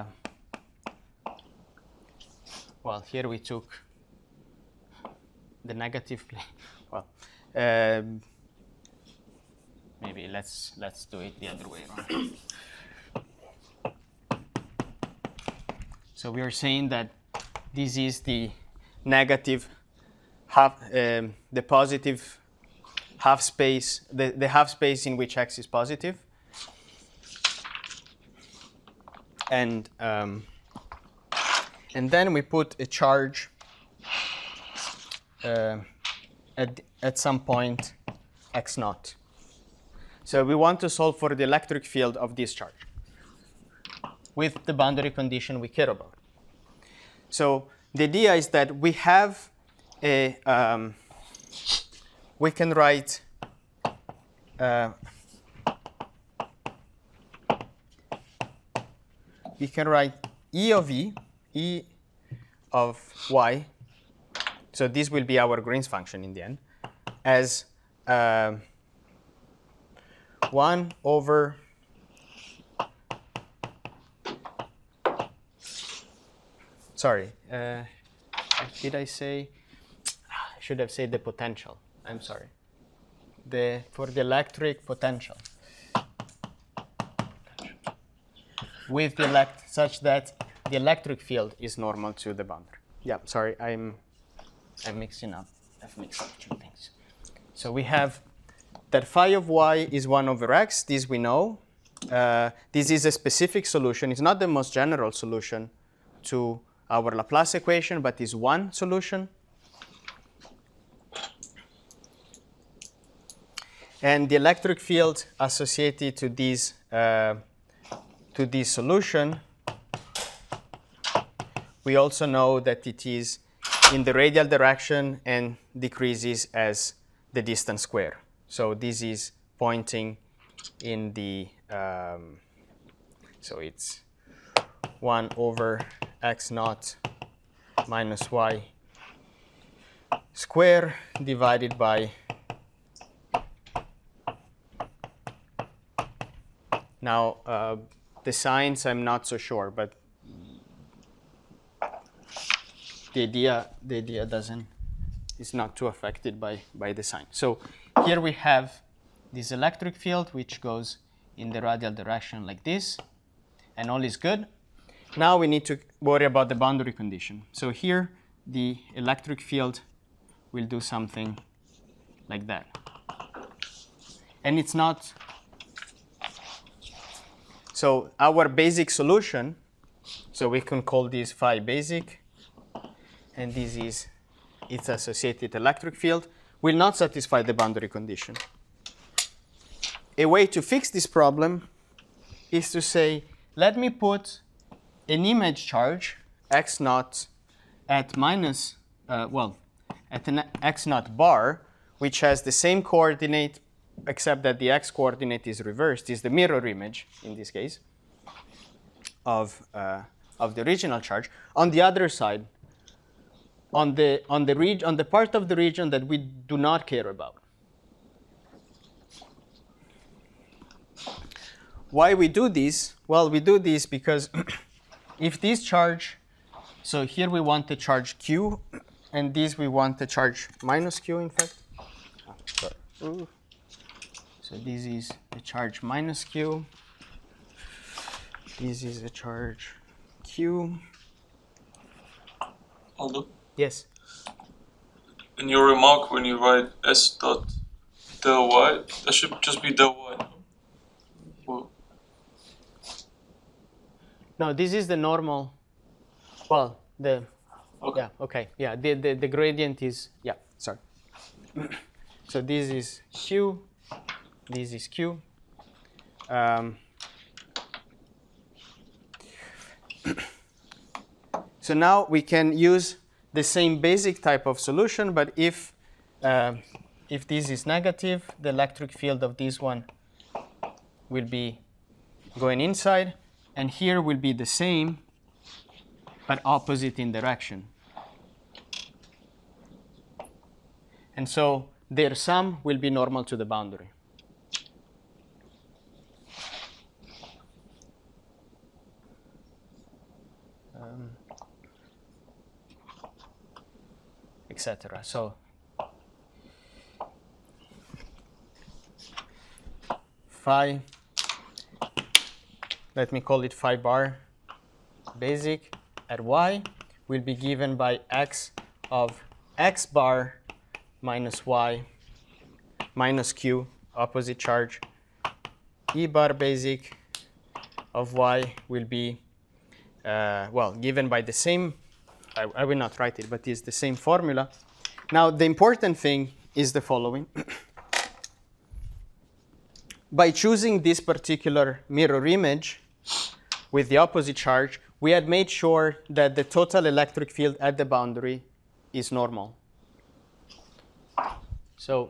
well, here we took the negative plane. Well, um, maybe let's let's do it the other way around. So we are saying that this is the negative half, um, the positive half space, the, the half space in which X is positive. And um, and then we put a charge uh, at at some point x naught. So we want to solve for the electric field of this charge with the boundary condition we care about. So the idea is that we have a um, we can write uh, we can write E of E, E of Y, so this will be our Green's function in the end, as uh, one over sorry, uh, did I say, I should have said the potential, I'm sorry, the for the electric potential. With the elect such that the electric field is normal to the boundary. Yeah, sorry, I'm I'm mixing up. I've mixed up two things. So we have that phi of y is one over x. This we know. Uh, this is a specific solution. It's not the most general solution to our Laplace equation, but is one solution. And the electric field associated to this, uh, to this solution, we also know that it is in the radial direction and decreases as the distance square. So this is pointing in the, um, so it's one over x naught minus y square divided by, now uh, the signs I'm not so sure, but the idea, the idea doesn't, is not too affected by, by the sign. So here we have this electric field which goes in the radial direction like this, and all is good. Now we need to worry about the boundary condition. So here the electric field will do something like that. And it's not, so our basic solution, so we can call this phi basic, and this is its associated electric field, will not satisfy the boundary condition. A way to fix this problem is to say, let me put an image charge, x naught, at minus, uh, well, at an x naught bar, which has the same coordinate, except that the x coordinate is reversed, is the mirror image, in this case, of, uh, of the original charge. On the other side, on the, on, the reg on the part of the region that we do not care about. Why we do this? Well, we do this because if this charge, so here we want the charge q, and this we want the charge minus q, in fact. Oh, sorry. Ooh. So this is the charge minus q. This is the charge q. Aldo, Yes. in your remark when you write s dot del y, that should just be del y. No? Well, No, this is the normal, well, the, okay. yeah, okay, yeah, the, the, the gradient is, yeah, sorry. So this is q, this is q. Um, so now we can use the same basic type of solution, but if, uh, if this is negative, the electric field of this one will be going inside, and here will be the same, but opposite in direction. And so their sum will be normal to the boundary. Um, et cetera. So phi, let me call it phi bar basic at y will be given by x of x bar minus y minus q, opposite charge. E bar basic of y will be, uh, well, given by the same, I, I will not write it, but it's the same formula. Now, the important thing is the following. By choosing this particular mirror image with the opposite charge, we had made sure that the total electric field at the boundary is normal. So,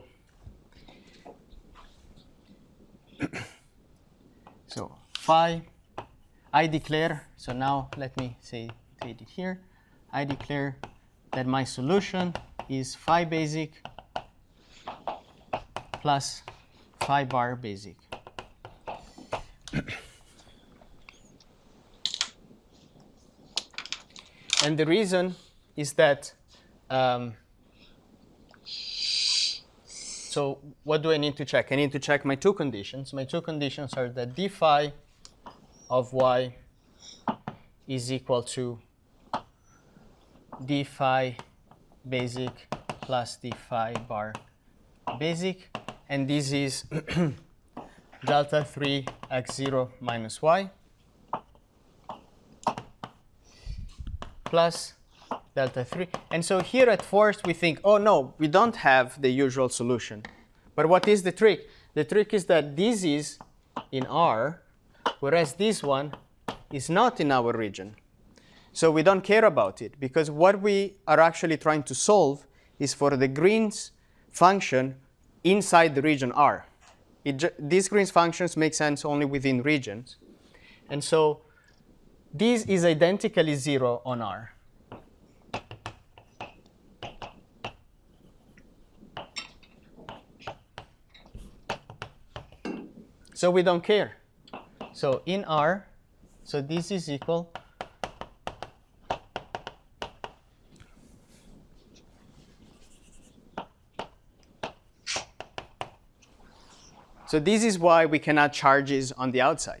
so phi, I declare, so now let me say, take it here. I declare that my solution is phi basic plus phi bar basic. And the reason is that, um, so what do I need to check? I need to check my two conditions. My two conditions are that d phi of y is equal to d phi basic plus d phi bar basic, and this is delta three x zero minus y. plus delta three. And so here at first we think, oh no, we don't have the usual solution. But what is the trick? The trick is that this is in R, whereas this one is not in our region. So we don't care about it, because what we are actually trying to solve is for the Green's function inside the region R. It these Green's functions make sense only within regions. And so this is identically zero on R. So we don't care. So in R, so this is equal So this is why we can add charges on the outside.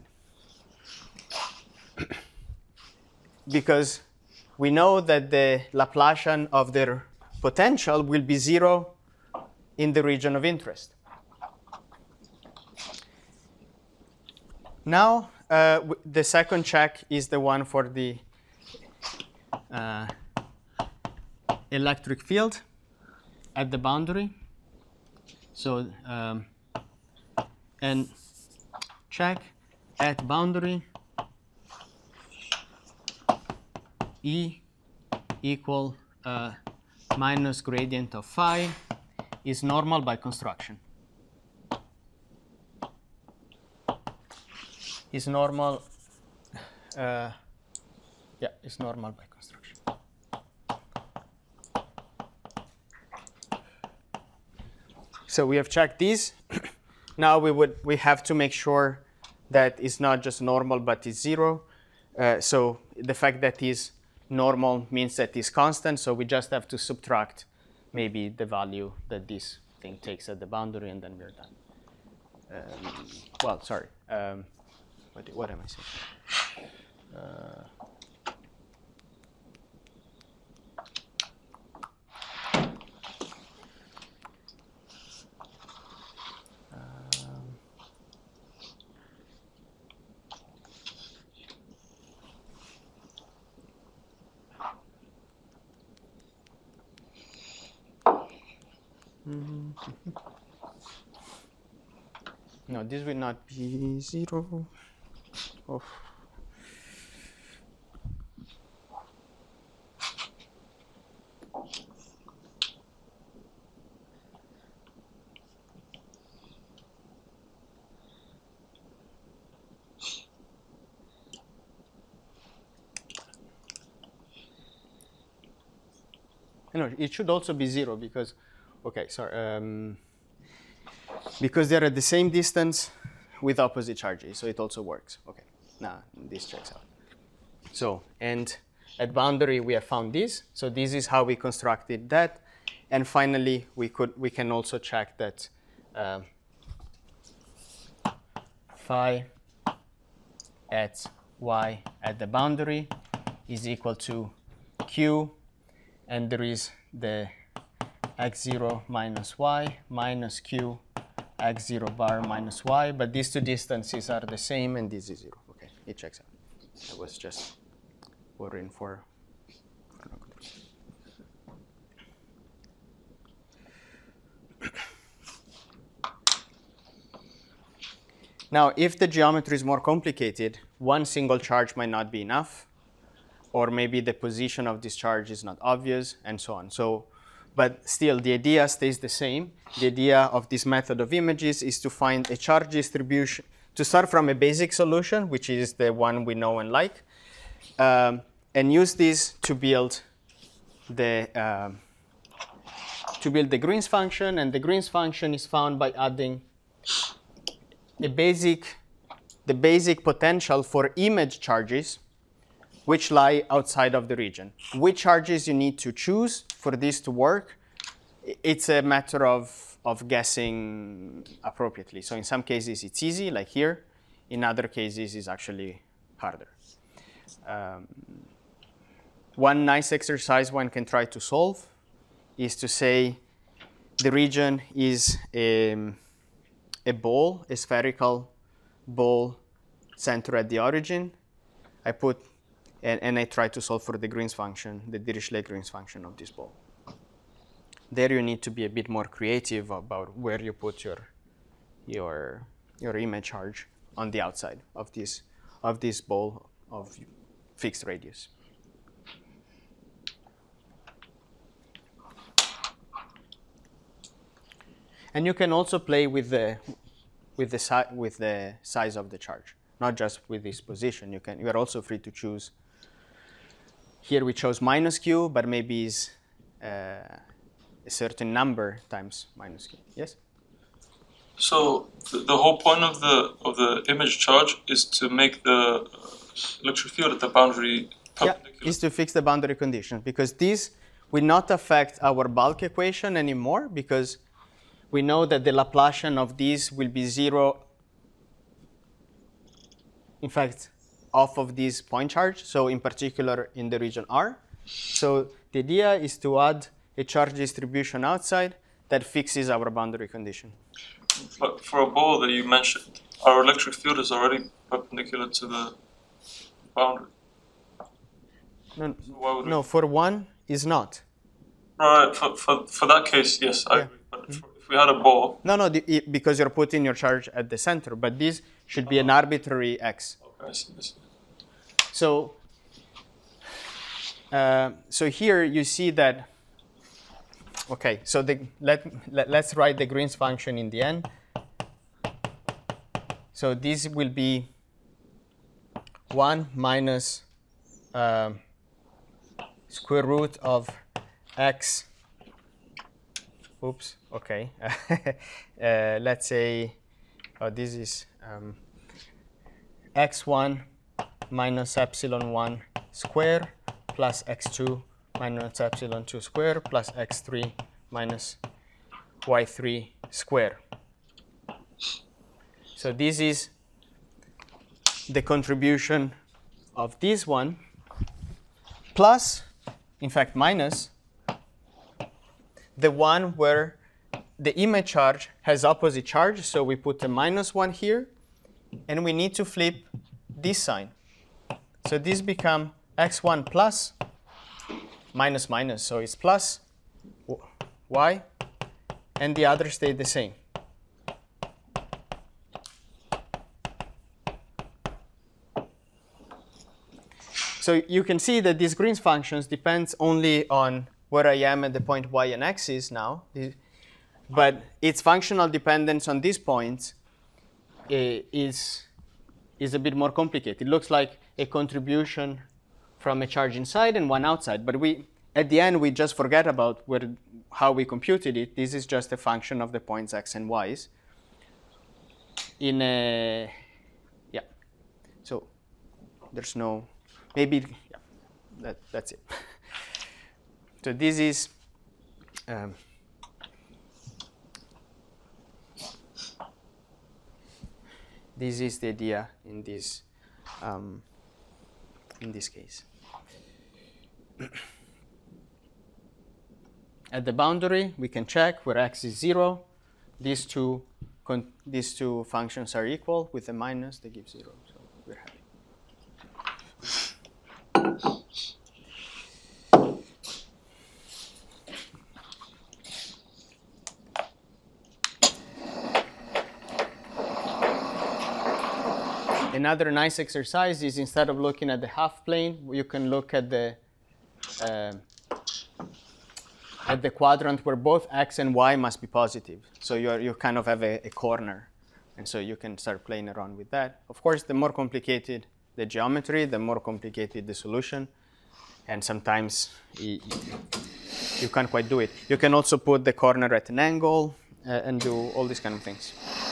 Because we know that the Laplacian of their potential will be zero in the region of interest. Now, uh, the second check is the one for the uh, electric field at the boundary. So, um, and check at boundary E equal uh, minus gradient of phi is normal by construction. Is normal, uh, yeah, it's normal by construction. So we have checked these. Now we would we have to make sure that it's not just normal but it's zero. Uh, so the fact that it's normal means that it's constant. So we just have to subtract maybe the value that this thing takes at the boundary, and then we're done. Um, well, sorry. Um, what, what am I saying? Uh, No, this will not be zero. Oh. No, it should also be zero because, okay, sorry. Um, Because they're at the same distance with opposite charges, so it also works. Okay, now this checks out. So, and at boundary we have found this. So this is how we constructed that. And finally, we could we can also check that uh, phi at y at the boundary is equal to q, and there is the x zero minus y minus q x zero bar minus y, but these two distances are the same, and this is zero. Okay, it checks out. I was just worrying for. Now, if the geometry is more complicated, one single charge might not be enough, or maybe the position of this charge is not obvious, and so on. So. But still, the idea stays the same. The idea of this method of images is to find a charge distribution, to start from a basic solution, which is the one we know and like, um, and use this to build the uh, to build the Green's function. And the Green's function is found by adding a basic, the basic potential for image charges, which lie outside of the region. Which charges you need to choose for this to work, it's a matter of, of guessing appropriately. So in some cases it's easy, like here. In other cases it's actually harder. Um, one nice exercise one can try to solve is to say the region is a, a ball, a spherical ball centered at the origin. I put and, and I try to solve for the Green's function, the Dirichlet-Green's function of this ball. There you need to be a bit more creative about where you put your, your, your image charge on the outside of this, of this ball of fixed radius. And you can also play with the, with the, si with the size of the charge, not just with this position. You can, you are also free to choose. Here we chose minus q, but maybe is uh, a certain number times minus q. Yes? So the, the whole point of the of the image charge is to make the electric field at the boundary perpendicular. Yeah, is to fix the boundary conditions, because these will not affect our bulk equation anymore, because we know that the Laplacian of these will be zero, in fact, off of this point charge, so in particular in the region R. So the idea is to add a charge distribution outside that fixes our boundary condition. But for a ball that you mentioned, our electric field is already perpendicular to the boundary. No, So why would no, for one is not. Right, for, for, for that case, yes, I Yeah. agree. But for, if we had a ball, No, no, the, it, because you're putting your charge at the center, but this should be an arbitrary x. okay, I see, I see. So, uh, so here you see that. Okay, so the, let, let let's write the Green's function in the end. So this will be one minus um, square root of x. Oops. Okay. uh, let's say oh, this is um, x one minus epsilon one square plus x two minus epsilon two square plus x three minus y three square. So this is the contribution of this one plus, in fact, minus the one where the image charge has opposite charge. So we put a minus one here, and we need to flip this sign. So this become x one plus minus minus, so it's plus y, and the other stay the same. So you can see that these Green's functions depends only on where I am at the point y and x is now, but its functional dependence on these points is, is a bit more complicated. It looks like a contribution from a charge inside and one outside, but we, at the end, we just forget about where, how we computed it. This is just a function of the points x and y's. In a, yeah, so there's no, maybe, yeah, that, that's it. So this is, um, this is the idea in this, um, in this case. At the boundary, we can check where x is zero. These two, con these two functions are equal. With a minus, they give zero. So we're happy. Another nice exercise is, instead of looking at the half plane, you can look at the uh, at the quadrant where both x and y must be positive. So you you kind of have a, a corner, and so you can start playing around with that. Of course, the more complicated the geometry, the more complicated the solution, and sometimes you, you can't quite do it. You can also put the corner at an angle uh, and do all these kind of things.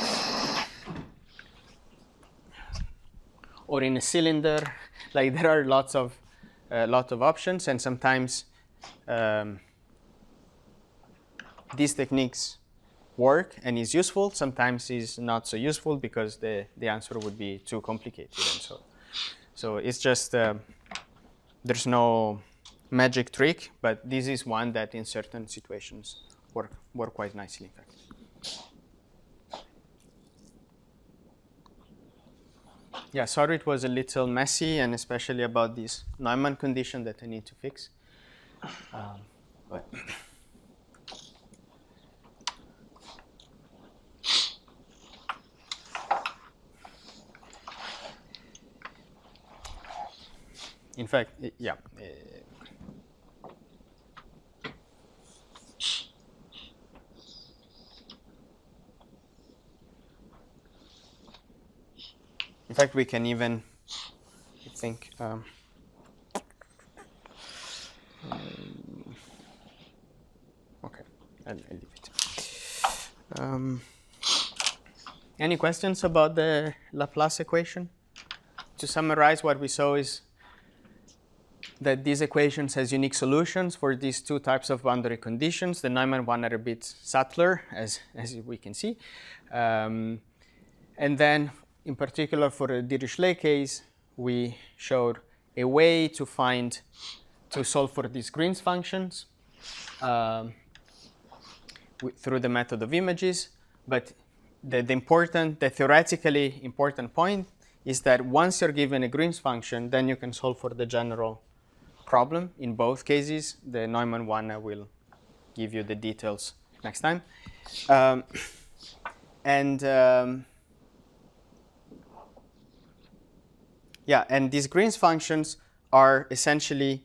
Or in a cylinder, like there are lots of uh, lot of options, and sometimes um, these techniques work and is useful. Sometimes is not so useful because the the answer would be too complicated, and so so it's just uh, there's no magic trick, but this is one that in certain situations work work quite nicely, in fact. yeah, sorry it was a little messy, and especially about this Neumann condition that I need to fix. Um, but in fact, yeah. Uh, in fact, we can even think. Um, um, okay, I'll, I'll leave it. Um, any questions about the Laplace equation? To summarize, what we saw is that these equations has unique solutions for these two types of boundary conditions. The Neumann one are a bit subtler, as, as we can see. Um, and then, in particular, for the Dirichlet case, we showed a way to find, to solve for these Green's functions um, through the method of images. But the, the important, the theoretically important point is that once you're given a Green's function, then you can solve for the general problem in both cases. The Neumann one, I will give you the details next time. Um, and um, yeah, and these Green's functions are essentially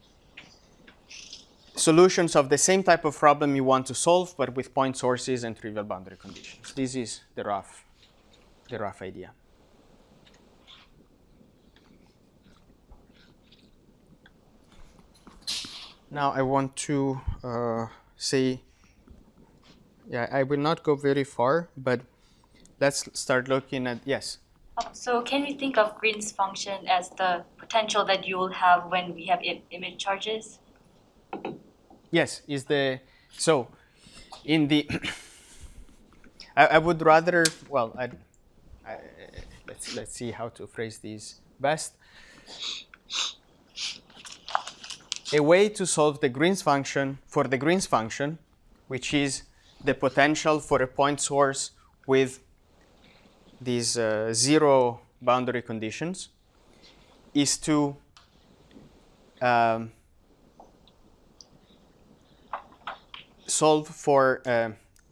solutions of the same type of problem you want to solve, but with point sources and trivial boundary conditions. This is the rough, the rough idea. Now I want to uh, say, yeah, I will not go very far, but let's start looking at, yes? Oh, so can we think of Green's function as the potential that you will have when we have I image charges? Yes, is the, so in the, I, I would rather, well, I, I, let's, let's see how to phrase these best. A way to solve the Green's function for the Green's function, which is the potential for a point source with these uh, zero boundary conditions, is to um, solve for uh,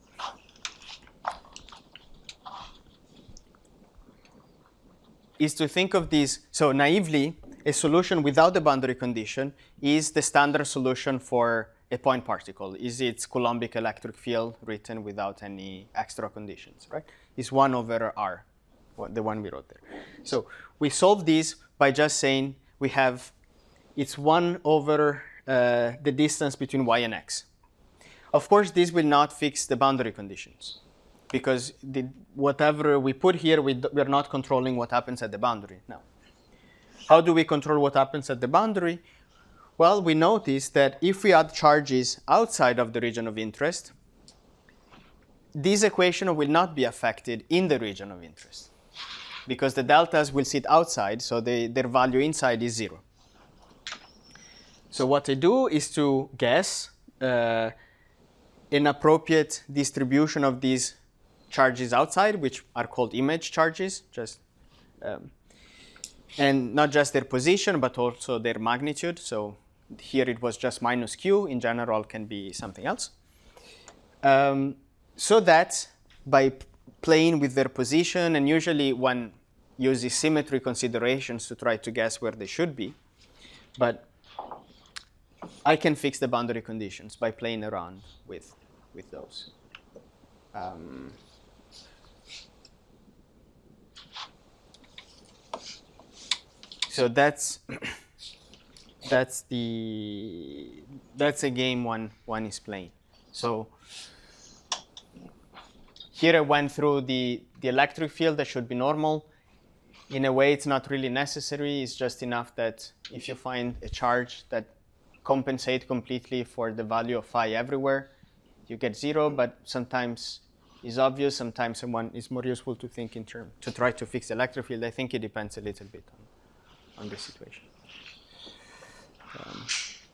is to think of these, so naively, a solution without the boundary condition is the standard solution for a point particle. Is its Coulombic electric field written without any extra conditions, right? It's one over R, the one we wrote there. So we solve this by just saying we have, it's one over uh, the distance between y and x. Of course, this will not fix the boundary conditions, because the, whatever we put here, we we're not controlling what happens at the boundary now. How do we control what happens at the boundary? Well, we notice that if we add charges outside of the region of interest, this equation will not be affected in the region of interest, because the deltas will sit outside, so they, their value inside is zero. So what I do is to guess uh, an appropriate distribution of these charges outside, which are called image charges, just um, and not just their position, but also their magnitude. So here it was just minus q. In general, can be something else. Um, so that by playing with their position, and usually one uses symmetry considerations to try to guess where they should be, but I can fix the boundary conditions by playing around with, with those. Um, So that's that's the that's a game one one is playing. So here I went through the the electric field that should be normal. In a way, it's not really necessary. It's just enough that if you find a charge that compensates completely for the value of phi everywhere, you get zero. But sometimes it's obvious. Sometimes someone is more useful to think in terms to try to fix the electric field. I think it depends a little bit on. on this situation. Um,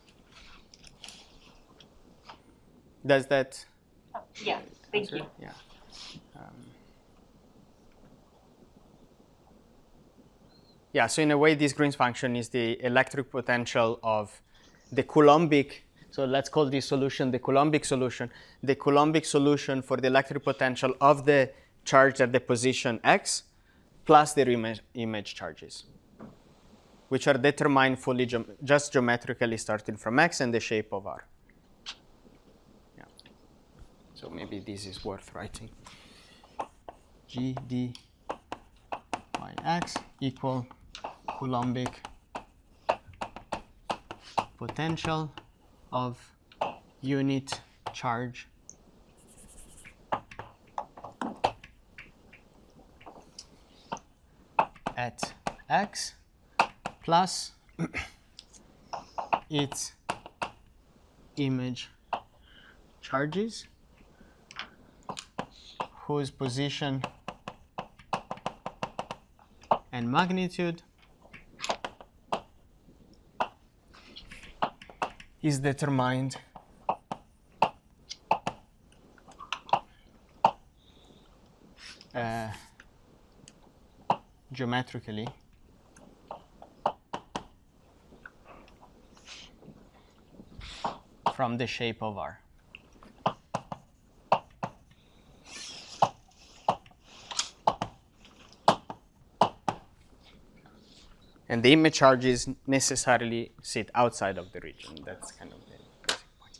does that? Oh, yeah, thank answer? you. Yeah. Um, Yeah, so in a way, this Green's function is the electric potential of the Coulombic. So let's call this solution the Coulombic solution. The Coulombic solution for the electric potential of the charge at the position x plus the image, image charges, which are determined fully ge just geometrically starting from x and the shape of R. Yeah. So maybe this is worth writing. G d by x equal Coulombic potential of unit charge at x plus its image charges whose position and magnitude is determined uh, geometrically from the shape of R. And the image charges necessarily sit outside of the region. That's kind of the basic point.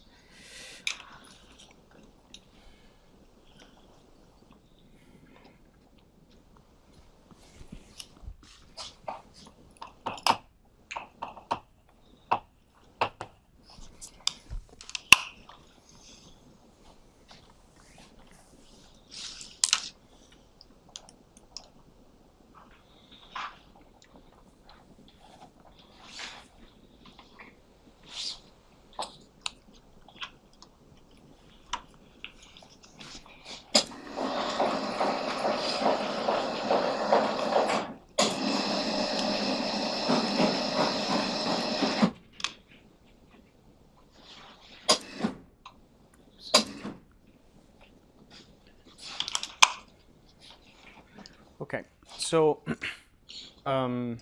Okay, so um,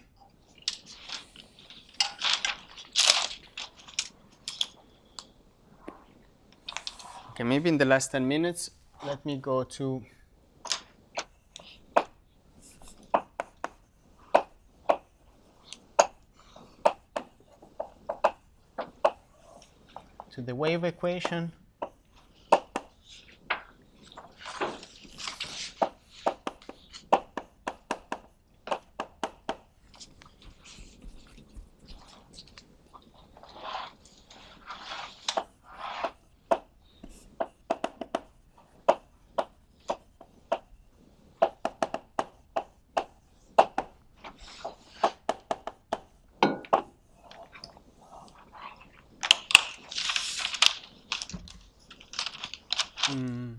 okay, maybe in the last ten minutes, let me go to to the wave equation. Mm.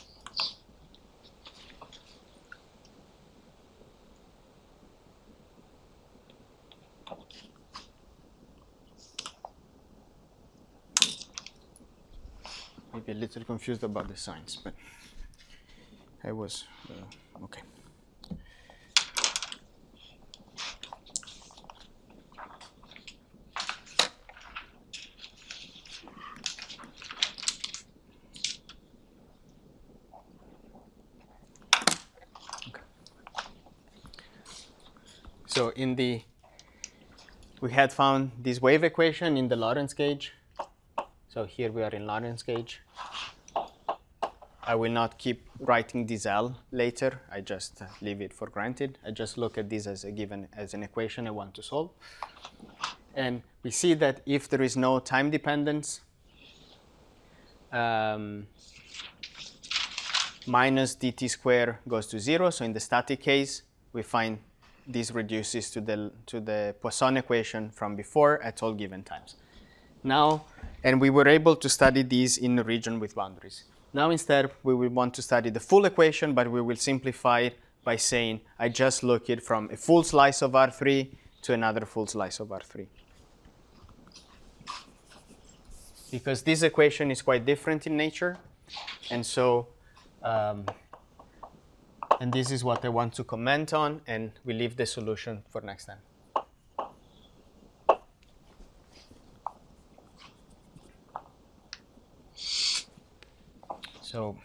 Maybe a little confused about the signs, but I was uh, okay. So in the, we had found this wave equation in the Lorentz gauge. So here we are in Lorentz gauge. I will not keep writing this L later. I just uh, leave it for granted. I just look at this as a given, as an equation I want to solve. And we see that if there is no time dependence, um, minus dt squared goes to zero. So in the static case, we find this reduces to the, to the Poisson equation from before at all given times. Now, and we were able to study these in a region with boundaries. Now instead, we will want to study the full equation, but we will simplify it by saying I just look it from a full slice of R three to another full slice of R three. Because this equation is quite different in nature, and so um, And this is what I want to comment on, and we leave the solution for next time. So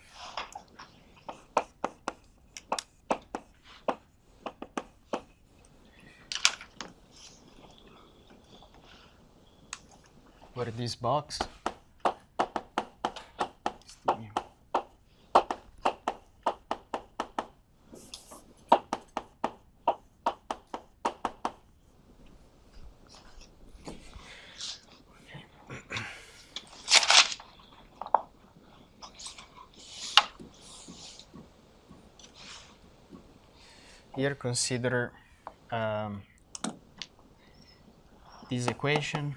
for this box, here consider um, this equation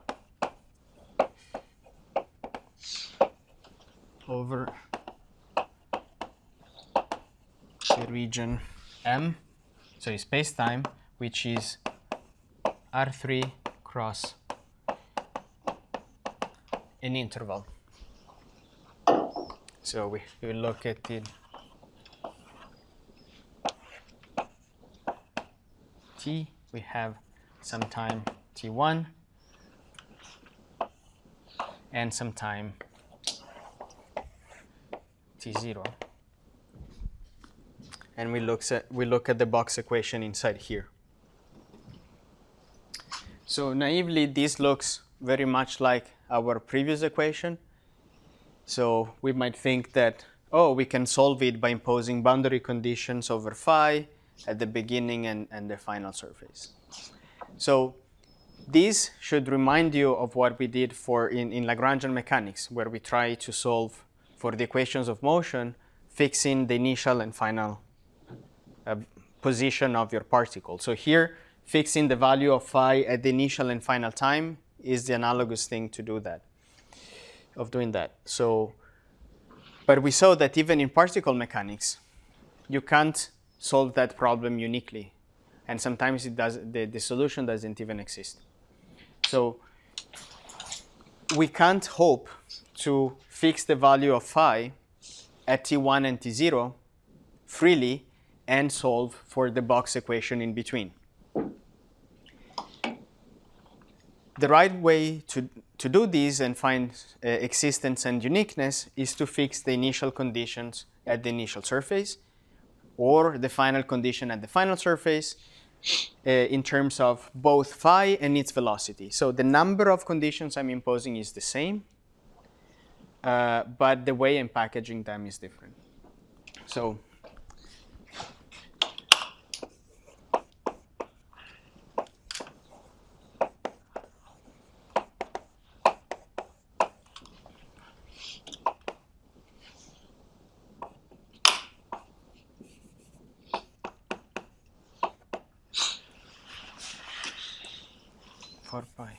over the region M, so it's space-time, which is R three cross an interval. So we, we look at it t, we have some time t one and some time t zero. And we look at we look at the box equation inside here. So naively, this looks very much like our previous equation. So we might think that, oh, we can solve it by imposing boundary conditions over phi at the beginning and, and the final surface. So this should remind you of what we did for in, in Lagrangian mechanics, where we try to solve for the equations of motion, fixing the initial and final uh, position of your particle. So here, fixing the value of phi at the initial and final time is the analogous thing to do that, of doing that. So, but we saw that even in particle mechanics, you can't solve that problem uniquely. And sometimes it does, the, the solution doesn't even exist. So we can't hope to fix the value of phi at t one and t zero freely and solve for the box equation in between. The right way to, to do this and find uh, existence and uniqueness is to fix the initial conditions at the initial surface or the final condition at the final surface uh, in terms of both phi and its velocity. So the number of conditions I'm imposing is the same, uh, but the way I'm packaging them is different. So four pi.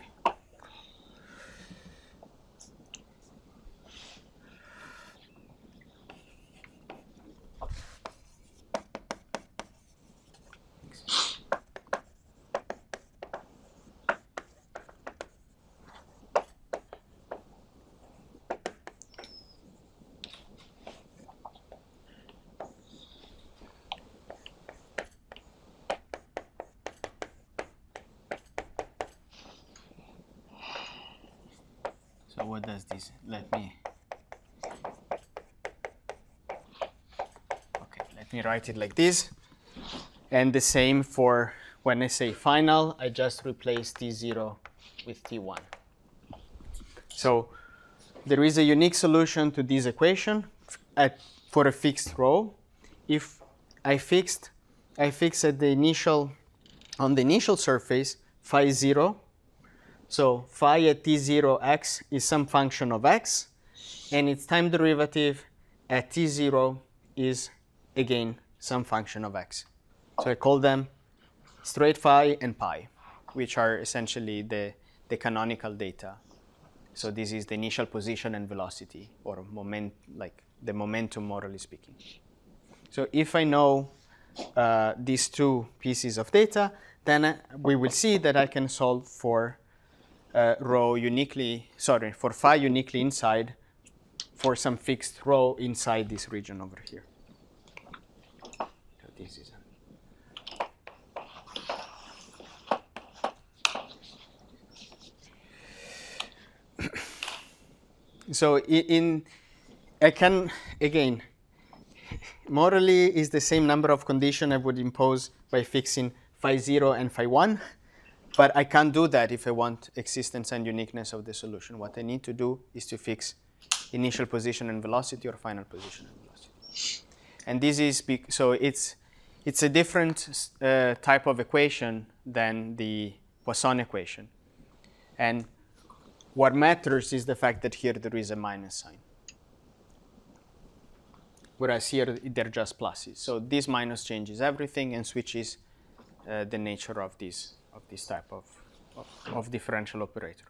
So what does this, let me, okay, let me write it like this. And the same for when I say final, I just replace t zero with t one. So there is a unique solution to this equation at, for a fixed rho. If I fixed, I fix at the initial, on the initial surface, phi zero. So phi at t zero x is some function of x, and its time derivative at t zero is, again, some function of x. So I call them straight phi and pi, which are essentially the, the canonical data. So this is the initial position and velocity, or moment, like the momentum, morally speaking. So if I know uh, these two pieces of data, then uh, we will see that I can solve for Uh, rho uniquely, sorry, for phi uniquely inside for some fixed rho inside this region over here. this is. So in, in I can again morally is the same number of conditions I would impose by fixing phi zero and phi one, but I can't do that if I want existence and uniqueness of the solution. What I need to do is to fix initial position and velocity or final position and velocity. And this is bec- so it's it's a different uh, type of equation than the Poisson equation. And what matters is the fact that here there is a minus sign, whereas here they're just pluses. So this minus changes everything and switches uh, the nature of this of this type of, of, of differential operator.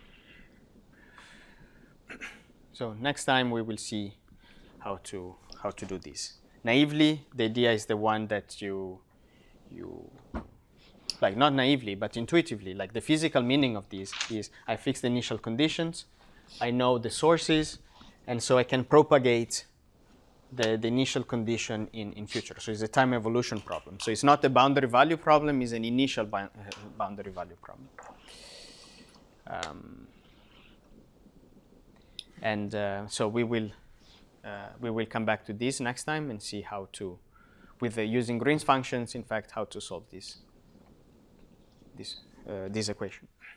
So next time we will see how to how to do this. Naively, the idea is the one that you you like not naively, but intuitively, like the physical meaning of this is I fix the initial conditions, I know the sources, and so I can propagate the, the initial condition in, in future. So it's a time evolution problem. So it's not a boundary value problem, it's an initial bi- uh, boundary value problem. Um, and uh, so we will uh, we will come back to this next time and see how to, with the using Green's functions, in fact, how to solve this. This, uh, this equation.